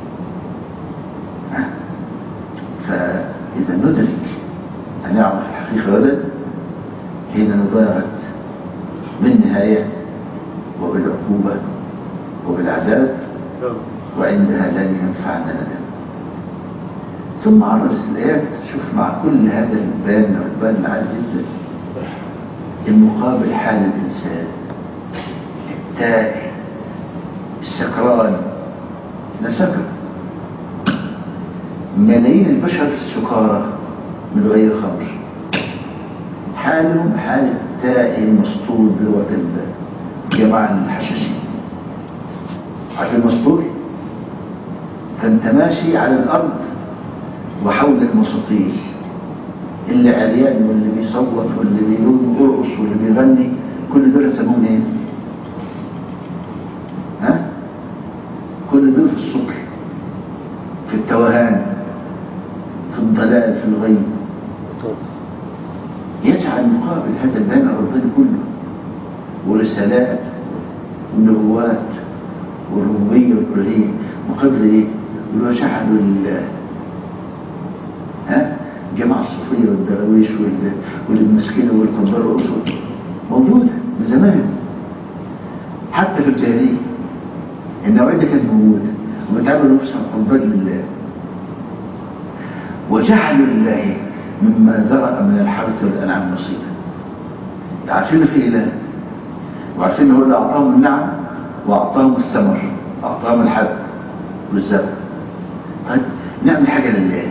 Speaker 1: فإذا ندرك أن نعرف الحقيقة غدا حين نباغت بالنهاية وبالعقوبة وبالعذاب، وعندها لن ينفعنا ندم. ثم عرضت الآيات. شوف مع كل هذا البان العالي جدا، المقابل حال الإنسان التائه السكران. لا سكر. ملايين البشر السكارى من غير خمر، حالهم حال التائه المسطول بلغة الجماعة الحشاشين. عارف المسطول؟ فانت ماشي على الأرض وحولك مساطيل، اللي عريان واللي بيصوت واللي بيرقص واللي بيغني، كل دول يسموهم ايه؟ كل دول في السكر، في التوهان، في الضلال، في الغي. يجعل مقابل هذا البيان ربنا كله، ورسالات ونبوات والربوبيه والالوهيه، مقابل ايه؟ وجعلوا الجماعه الصوفيه والدراويش والمسكينه والكبار والرسل موجوده من زمان، حتى في الجاهليه النوعيه دي كانت موجوده، وبتعملوا نفسهم عباد لله. وجعلوا لله مما ذرأ من الحرث والأنعام نصيبا. عارفين في إله، وعارفين هو اللي أعطاهم النعم وأعطاهم الثمر، أعطاهم الحب والزرع. طيب نعمل حاجة لله،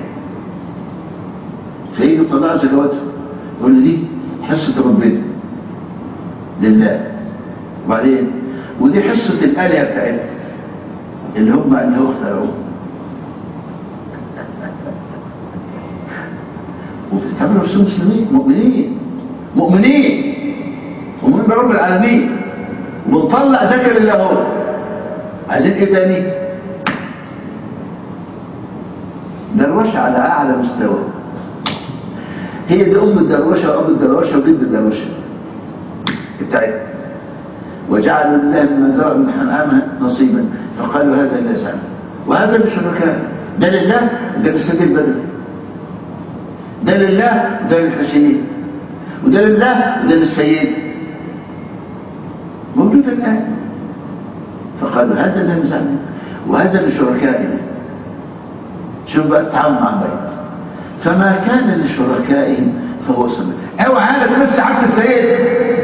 Speaker 1: فيجوا يطلعوا زكواتهم يقول لي دي حصة ربنا لله، وبعدين ودي حصة الآلهة بتاعتنا اللي هم أنه اخترعوه. وبتعملوا نفسهم مسلمين مؤمنين برب العالمين، وبنطلع ذكر لله. هو عايزين ايه تاني؟ دروشه على اعلى مستوى. هي دي ام الدروشه وابو الدروشه وجد الدروشه بتاعتنا. وجعلوا لله مما ذرأ من الأنعام نصيبا فقالوا هذا لله زعما وهذا للشركاء. ده لله وده للسيد البدوي، ده لله وده للحسين، وده لله وده للسيد، موجود الآن. فقالوا هذا لله زعما وهذا لشركائنا. شوف بقى التعاون مع بعض. فما كان لشركائهم فهو صمد. اوعى انا بس عبد السيد،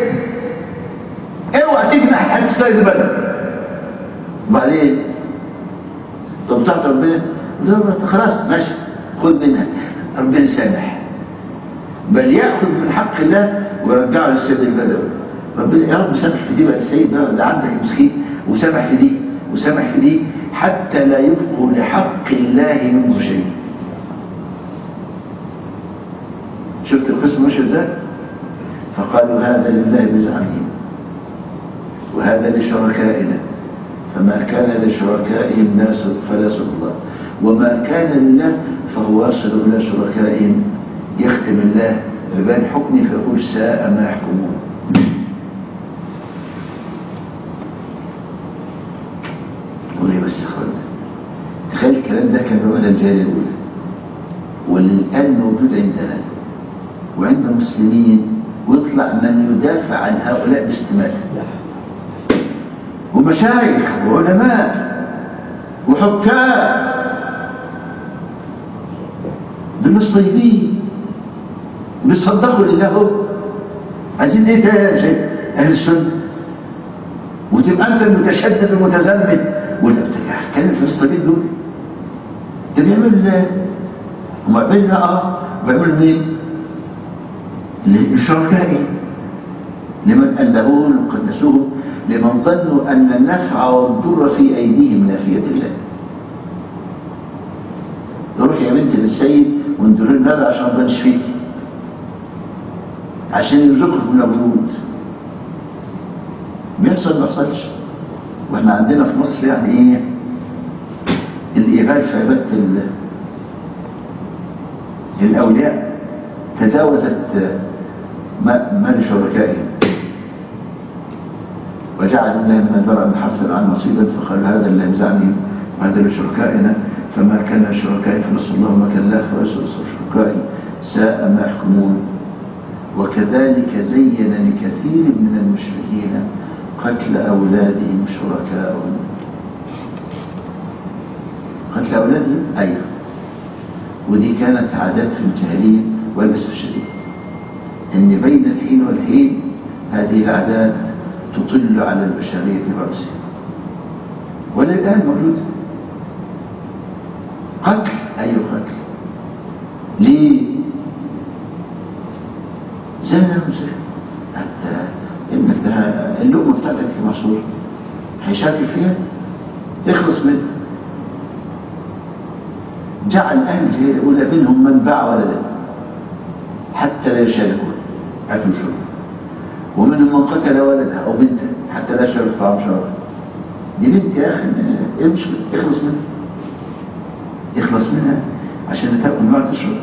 Speaker 1: اوعى تيجي ناحيه حد السيد البدوي. وبعدين طب بتاعت ربنا خلاص ماشي، خد منها، ربنا سامح، بل ياخذ من حق الله ويرجعه للسيد البدوي. ربنا يا رب سامح في دي بقى السيد بقى، ده عندك مسكين، وسامح في دي وسامح في دي، حتى لا يبقوا لحق الله منه شيء. شفت القسم ماشي ازاي؟ فقالوا هذا لله بزعمهم وهذا لشركائنا، فما كان لشركائهم فلا صل الله، وما كان لله فهو واصل الى شركائهم. يختم الله ببان حكمه فيقول ساء ما يحكمون. قولي بس اخوانا، تخيل الكلام ده كان بيقول الجاهليه الاولى، والان موجود عندنا وعند المسلمين، ويطلع من يدافع عن هؤلاء باستماتة، ومشايخ وعلماء وحكام. دول ناس طيبين بيصدقوا لله. عايزين ايه تاني يا شيخ اهل السنه؟ وتبقى انت المتشدد المتزمت ولا بتتكلم في الطريق دول؟ ده بيعمل هم بيعملوا بيعملوا مين؟ لشركائه، لمن ألهون وقدسوهم، لمن ظنوا أن النفع والضر في أيديهم لا في يد الله. يروح يا بنت للسيد وندور هذا عشان ربنا يشفيك، عشان يرزقك من الولود. بيحصل ما يحصلش. واحنا عندنا في مصر يعني ايه الإيغال في عبادة الأولياء تجاوزت مال شركائهم، وجعلوا الله من البرع من حرث عن نصيبا، فقال هذا اللي ينزعني وهذا لشركائنا، فما كان لشركائي فنسأل الله ما كان له فيسأل شركائي ساء ما يحكمون. وكذلك زين لكثير من المشركين قتل أولادهم شركاءهم. قتل أولادهم أيضا، ودي كانت عادات في الجاهلية والأسف الشديد أن بين الحين والحين هذه العادات تطل على البشرية برأسها، وللآن موجودة. قتل أي قتل ليه؟ زي المسلم حتى ابنك ده اللقمة بتاعتك في محصول هيشارك فيها، اخلص منها. جعل أهل الجاهلية الأولى منهم من باع ولدا حتى لا يشاركون أكل شرب، ومنهم من قتل ولدها أو بنتها حتى لا يشارك طعام شراب. دي بنت يا أخي، إيه المشكلة؟ اخلص منها، اخلص منها عشان تاكل بعد تشرب.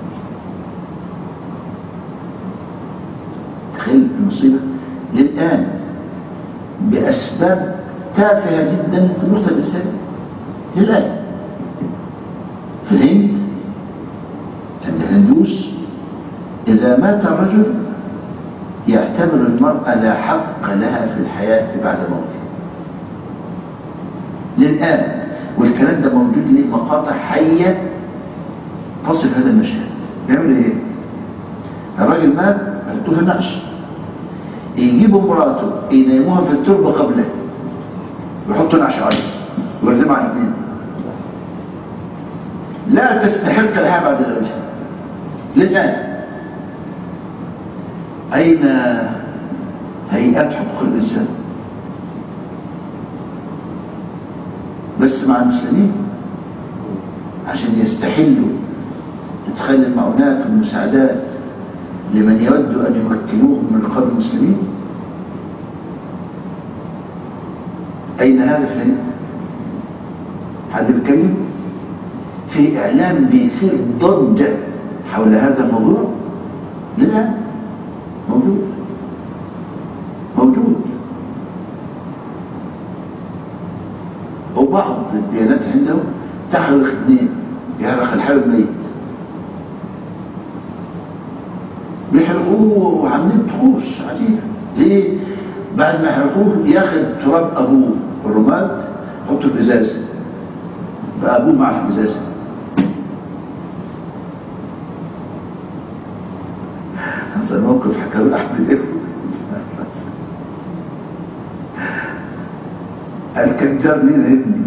Speaker 1: تخيل المصيبة للآن بأسباب تافهة جدا ممكن يقتل الإنسان للآن. في الهند عند الهندوس إذا مات الرجل يعتبر المرأة لا حق لها في الحياة بعد موته للآن. والكلام ده موجود ليه مقاطع حية تصف هذا المشهد. بيعمل ايه؟ الراجل مات يحطوه في النعش، يجيبوا مراته ينيموها في التربة قبله ويحطوا نعش عليه ويردموا على الاثنين. لا تستحق لها بعد زوجها للآن. أين هيئات حقوق الإنسان؟ بس مع المسلمين عشان يستحلوا إدخال المعونات والمساعدات لمن يود أن يمكنوهم من رقاب المسلمين. أين هذا في الهند؟ حد بيتكلم؟ في إعلام بيثير ضجة حول هذا الموضوع؟ لا، موجود موجود. وبعض الديانات عندهم تحرق اثنين، يحرق الحي والميت، بيحرقوه وعاملين طقوس عجيبة. ليه؟ بعد ما يحرقوه ياخد تراب أبوه الرماد يحطه في إزازة، بقى أبوه معه في إزازة. هذا الموقف حكاه أحد الإخوة، قال كان جار لنا ابني،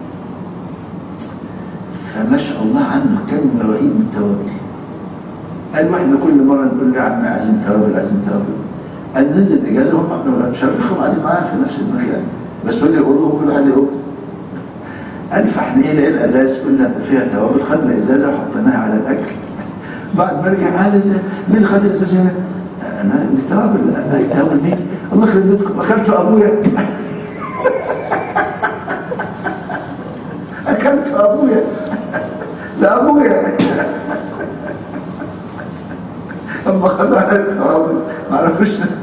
Speaker 1: فما شاء الله عنه كان رهيب من التوابل. قال واحنا كل مرة نقول له يا عم عايزين توابل عايزين توابل، قال نزل اجازه هم شرفهم عليه معاه في نفس المكان، بس هو يقولوا كل حد يقول. قال فاحنا ايه لقينا ازاز كلها فيها توابل، خدنا ازازه وحطيناها على الاكل. بعد ما رجع قال مين خد الازازه؟ انا التوابل. التوابل مين؟ الله يخرب بيتكم اكلتوا ابويا. أكلت أبويا، لا أبويا. أما خذوا على التوابل ما عرفوش.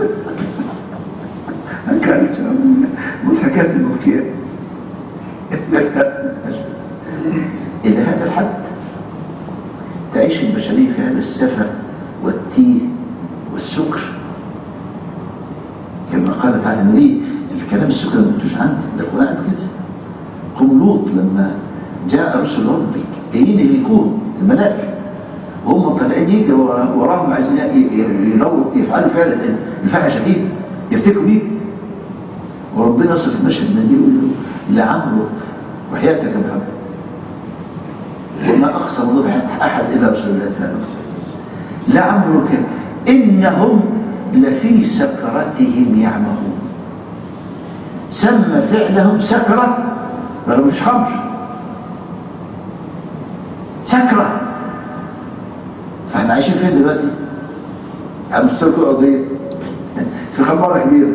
Speaker 1: أكلت أبويا. مضحكات المبكية. إلى هذا الحد تعيش البشرية في هذا السفة والتيه والسكر، كما قال تعالى النبي. الكلام السكر ما قلتوش عندي، ده القرآن كده. قوم لوط لما جاء رسل ربك جايين يهلكوهم الملائكة وهم طالعين يجروا وراهم عايزين يفعلوا فعلا الفاحشة فيه يفتكوا بيه، وربنا يصف المشهد من يقول له لعمرك وحياتك يا محمد وما أقسم الله بحق أحد إلا رسول الله تعالى. لعمرك إنهم لفي سكرتهم يعمهون. سمى فعلهم سكرة رغم مش خمر، سكرة. فاحنا عايشين فين دلوقتي؟ على مستوى الكرة الأرضية في خمارة كبيرة.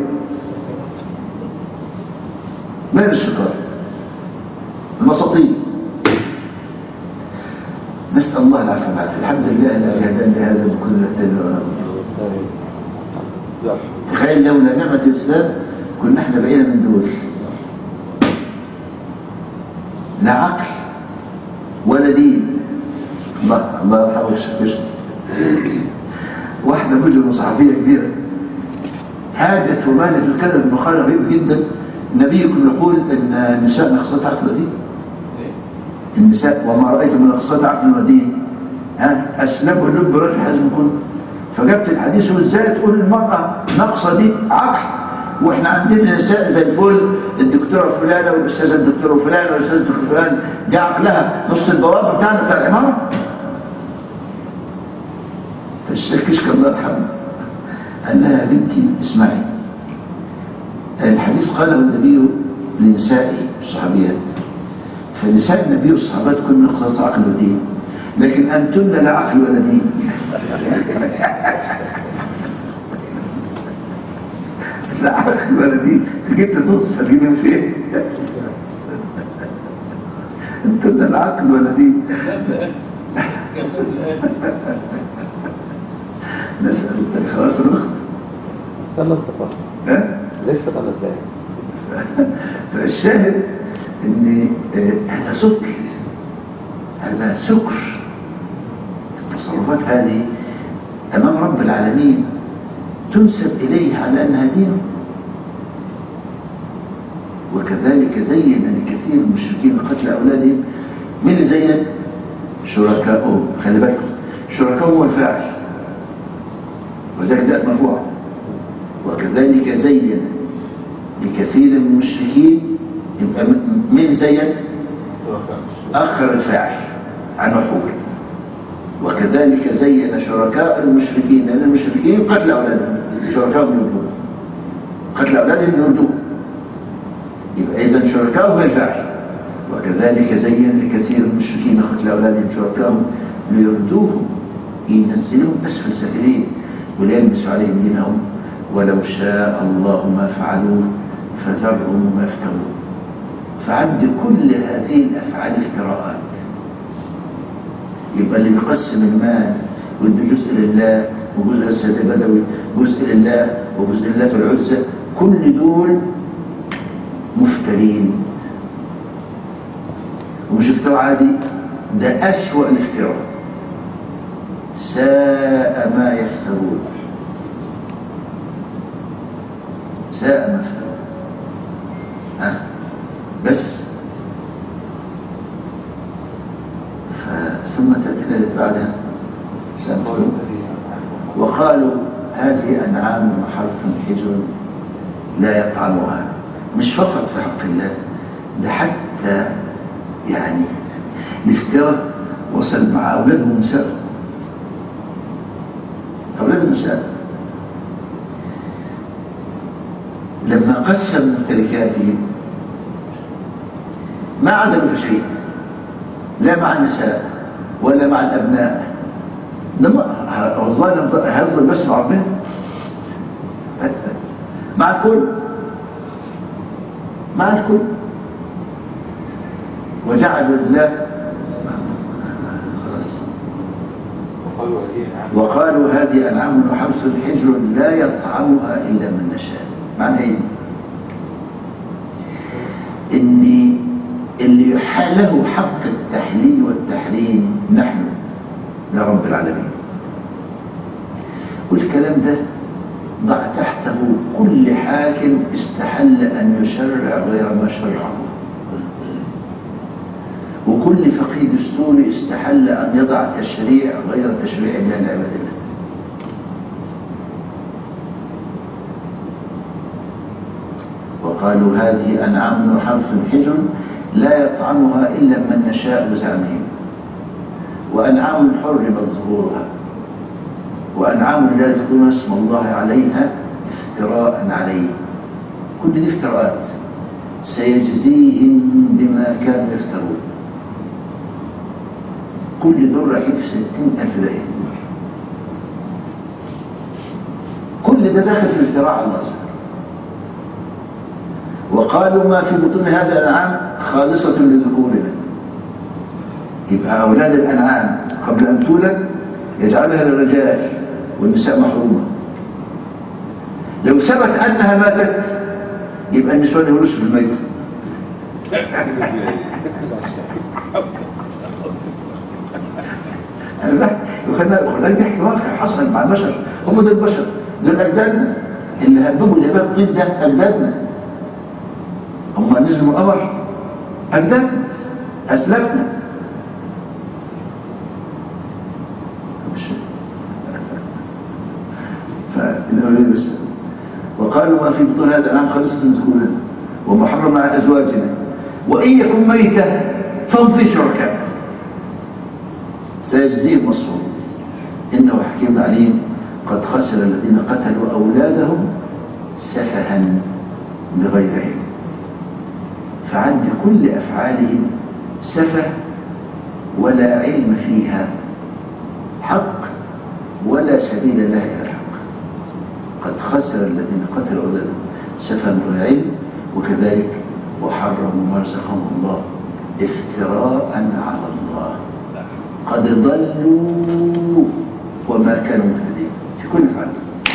Speaker 1: مال السكر؟ المساطيل. نسأل الله العافية والعافية. الحمد لله الذي هدانا لهذا بكل اهتدى. تخيل لولا نعمة الإسلام كنا احنا بقينا من دول، لا عقل ولا دين. الله يرحمه الشيخ واحدة مجرمة صحفية كبيرة هاجت ومالت وكذا بمقال غريب جدا. نبيكم يقول ان النساء نقصات عقل ودين. النساء وما رأيت من نقصات عقل ودين أسلمه اللب رجل حزم كله. فجبت الحديث وازاي تقول المرأة نقصة دي عقل واحنا عندنا نساء زي الفل، الدكتورة فلانة والاستاذة الدكتورة فلانة والاستاذ الدكتور فلان دي عقلها نص البوابة بتاعنا بتاع العمارة. فالشيخ كشك الله يرحمه قال لها يا بنتي اسمعي، الحديث قاله النبي لنسائه الصحابيات، فنساء النبي والصحابات كن نقص عقل ودين، لكن أنتن لا عقل ولا دين. لا عقل ولا دين، تجيب نص هتجيبهم فين؟ أنتن لا عقل ولا دين. نسأل الله خلاص الوقت.
Speaker 2: يلا انت ليش فضل ازاي؟
Speaker 1: فالشاهد ان هذا سكر، هذا سكر. التصرفات هذه امام رب العالمين تنسب اليه على انها دينه. وكذلك زين لكثير من المشركين قتل اولادهم. من اللي زين؟ شركائهم. خلي بالكم شركائهم هو الفاعل وذلك جاءت مرفوعه. وكذلك زين لكثير من المشركين، يبقى من زين؟ أخر الفاعل عن مفعول. وكذلك زين شركاء المشركين، لأن المشركين قتل أولادهم، شركاءهم يردون، قتل أولادهم يردون، يبقى إذن شركاءهم الفاعل. وكذلك زين لكثير من المشركين قتل أولادهم شركاءهم ليردوهم ينزلهم أسفل سافلين وليلبسوا عليهم دينهم ولو شاء الله ما فعلوه فذرهم ما يفترون. فعد كل هذه الأفعال افتراءات. يبقى اللي بيقسم المال ويدي جزء لله وجزء للسيد البدوي، جزء لله وجزء لله في العزة، كل دول مفترين. ومش افتراء عادي، ده أسوأ الافتراء. ساء ما يفترون، ساء ما يفترون. بس ثم تأتينا اللي بعدها سأمتون وقالوا هذه أنعام وحرث حجر لا يطعمها. مش فقط في حق الله، ده حتى يعني الافتراء وصل مع أولادهم مساء. أولادهم مساء لما قسم ممتلكاتهم ما عدلوا شيء، لا مع النساء ولا مع الأبناء. والله هيظل بس مع ربنا، مع الكل، مع الكل. وجعلوا الله خلاص. وقالوا هذه أنعام وحرث حجر لا يطعمها إلا من نشاء. معنى ايه؟ ان اللي له حق التحليل والتحريم نحن يا رب العالمين. والكلام ده ضع تحته كل حاكم استحل أن يشرع غير ما شرعه، وكل فقيه دستوري استحل أن يضع تشريع غير تشريع الله لعباد الله. وقالوا هذه أنعام وحرث حجر لا يطعمها إلا من نشاء بزعمهم، وأنعام حرمت ظهورها وأنعام لا يذكرون اسم الله عليها افتراء عليه. كل دي افتراءات، سيجزيهم بما كانوا يفترون. كل دول رايحين في 60,000 دقيقة. كل ده داخل في افتراء على الله. وقالوا ما في بطون هذا الأنعام خالصة لذكورنا. يبقى أولاد الأنعام قبل أن تولد يجعلها للرجال والنساء محرومة. لو ثبت أنها ماتت يبقى النسوان يولوش في الميت. يخلق بيحكي واقع حصل مع البشر. هم دول البشر، دول أجدادنا اللي هببوا الهباب الطيب ده. أجدادنا هم نزلوا القمر، أجدادنا أسلافنا. وقالوا ما في بطون هذا الأنعام خالصة لذكورنا ومحرم على أزواجنا وإن يكن ميتة فهم في شركاء سيجزيهم وصفهم إنه حكيم عليم. قد خسر الذين قتلوا أولادهم سفها بغير علم. فعند كل أفعالهم سفه ولا علم فيها حق ولا سبيل الله إلى الحق. قد خسر الذين قتلوا أولادهم سفها بغير علم. وكذلك وحرموا ما رزقهم الله افتراء على الله. قد ضلوا وما كانوا مهتدين في كل فعل.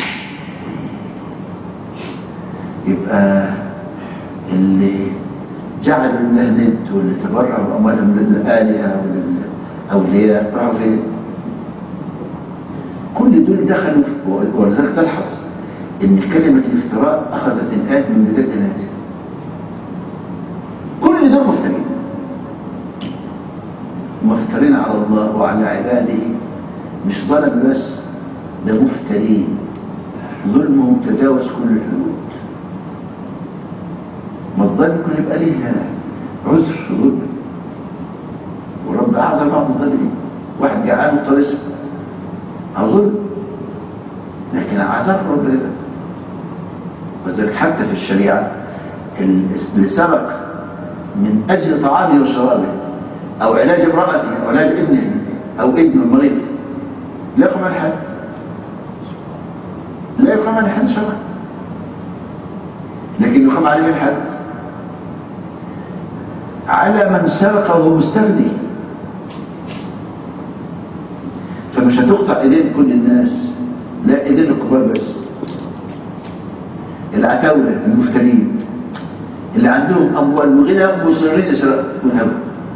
Speaker 1: يبقى اللي جعلوا الله ند واللي تبرعوا أموالهم للآلهة وللأولياء راحوا فين؟ كل دول دخلوا. ولذلك تلحظ إن كلمة الافتراء أخذت الآية من بداية الآية. كل دول مفترين، مفترين على الله وعلى عباده. مش ظلم بس، ده مفترين. ظلمهم تجاوز كل الحدود. ما الظالم كل يبقى ليه عذر ظلم. ورب أعذر بعض الظالمين. واحد جعان وطريسه ظلم، لكن عذر رب يبقى. وذلك حتى في الشريعة اللي سرق من أجل طعامه وشرابه أو علاج امرأته أو علاج ابنه أو ابنه المريض لا يقام على حد، لا يقام على حد شرعا، لكن يقام عليه الحد على من سرق وهو مستغني. فمش هتقطع ايدين كل الناس، لا ايدين الكبار بس. العتاولة المفترين اللي عندهم اموال وغنى مصرين يسرقوا وينهبوا.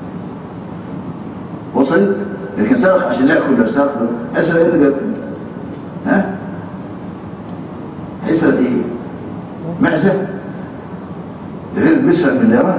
Speaker 1: وصلت؟ لكن سرق عشان ياكل ولا سرق اسرق ايه اللي جابه؟ ها؟ هيسرق ايه؟ معزة غير بيسرق مليارات.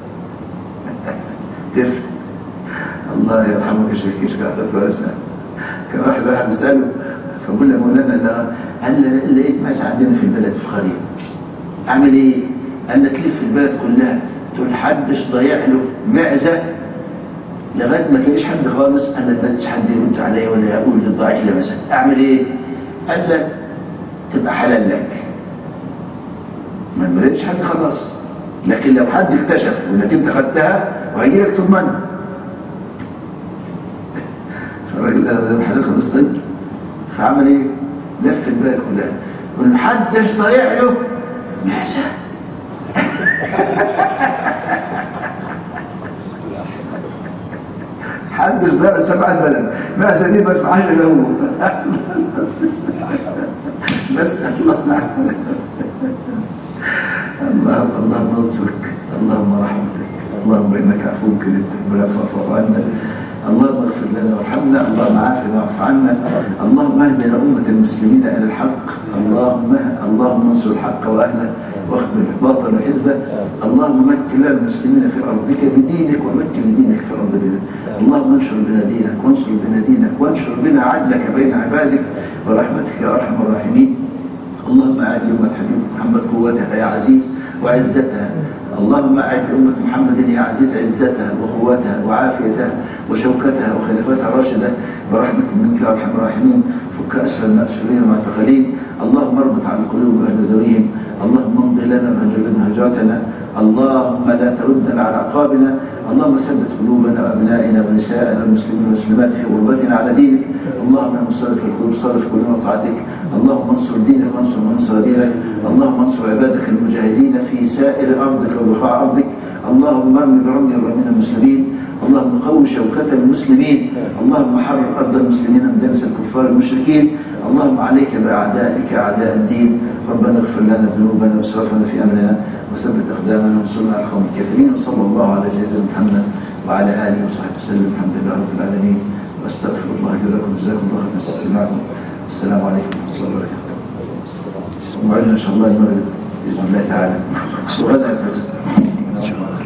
Speaker 1: كيف؟ الله يرحمك يا شيخ كيشك عطاك واسع. كان واحد بيسأله فقول له مولانا قال لقيت معزة عندنا في البلد في القرية اعمل ايه؟ قال لك تلف في البلد كلها تقول حدش ضيع له معزة لغايه ما تلاقيش حد خالص. قال لك ما تلاقيش حد يرد عليا ولا يقول لي ضاعت لي مثلا اعمل ايه؟ قال لك تبقى حلال لك. ما لقيتش حد خلاص، لكن لو حد اكتشف وانك انت خدتها وهيجي لك تضمنها. فالراجل ده حاجه خلاص. طيب فعمل ايه؟ لف البلد كلها يقول محدش ضايع له معزة. حدش ضايع سبع البلد معزة دي بس معاش له. نسأل الله اللهم اغفرك، اللهم رحمتك، اللهم انك عفو كريم تحب العفو فاعف عنا. اللهم اغفر لنا وارحمنا، اللهم عافنا واعف عنا، اللهم اهدنا امه المسلمين الى الحق، اللهم انصر الحق واهله واخذل الباطل وحزبه. اللهم مكن لنا المسلمين في ارضك بدينك ومكن دينك في ارض بلادك. اللهم انشر بنا دينك وانصر بنا دينك وانشر بنا عدلك بين عبادك ورحمتك يا ارحم الراحمين. اللهم اعد امه حبيبك محمد قوتها يا عزيز وعزتها. اللهم أعد أمة محمد يا عزيز عزتها وقوتها وعافيتها وشوكتها وخلافاتها الراشدة برحمة منك يا أرحم الراحمين. فك أسر المأسورين والمعتقلين. اللهم اربط على القلوب أهل ذويهم. اللهم امضي لنا وهجرنا هجرتنا. اللهم لا تردنا على عقابنا. اللهم ثبت قلوبنا وأبنائنا ونسائنا والمسلمين والمسلمات في غربتنا على دينك. اللهم يا مصرف القلوب صرف قلوبنا طاعتك. اللهم انصر دينك وانصر من نصر دينك. اللهم انصر عبادك المجاهدين في سائر أرضك وبقاع أرضك. اللهم ارمي برمي الرمين المسلمين. اللهم قوي شوكة المسلمين. اللهم حرر أرض المسلمين من دنس الكفار المشركين. اللهم عليك بأعدائك أعداء الدين. ربنا اغفر لنا ذنوبنا واسرافنا في أمرنا وثبت أقدامنا وانصرنا على القوم الكافرين. وصلى الله على سيدنا محمد وعلى آله وصحبه وسلم. الحمد لله رب العالمين واستغفر الله لي ولكم. جزاكم الله خيرا استماعكم. السلام عليكم ورحمة الله وبركاته. موعدنا إن شاء الله المغرب بإذن الله تعالى وغدا الفجر.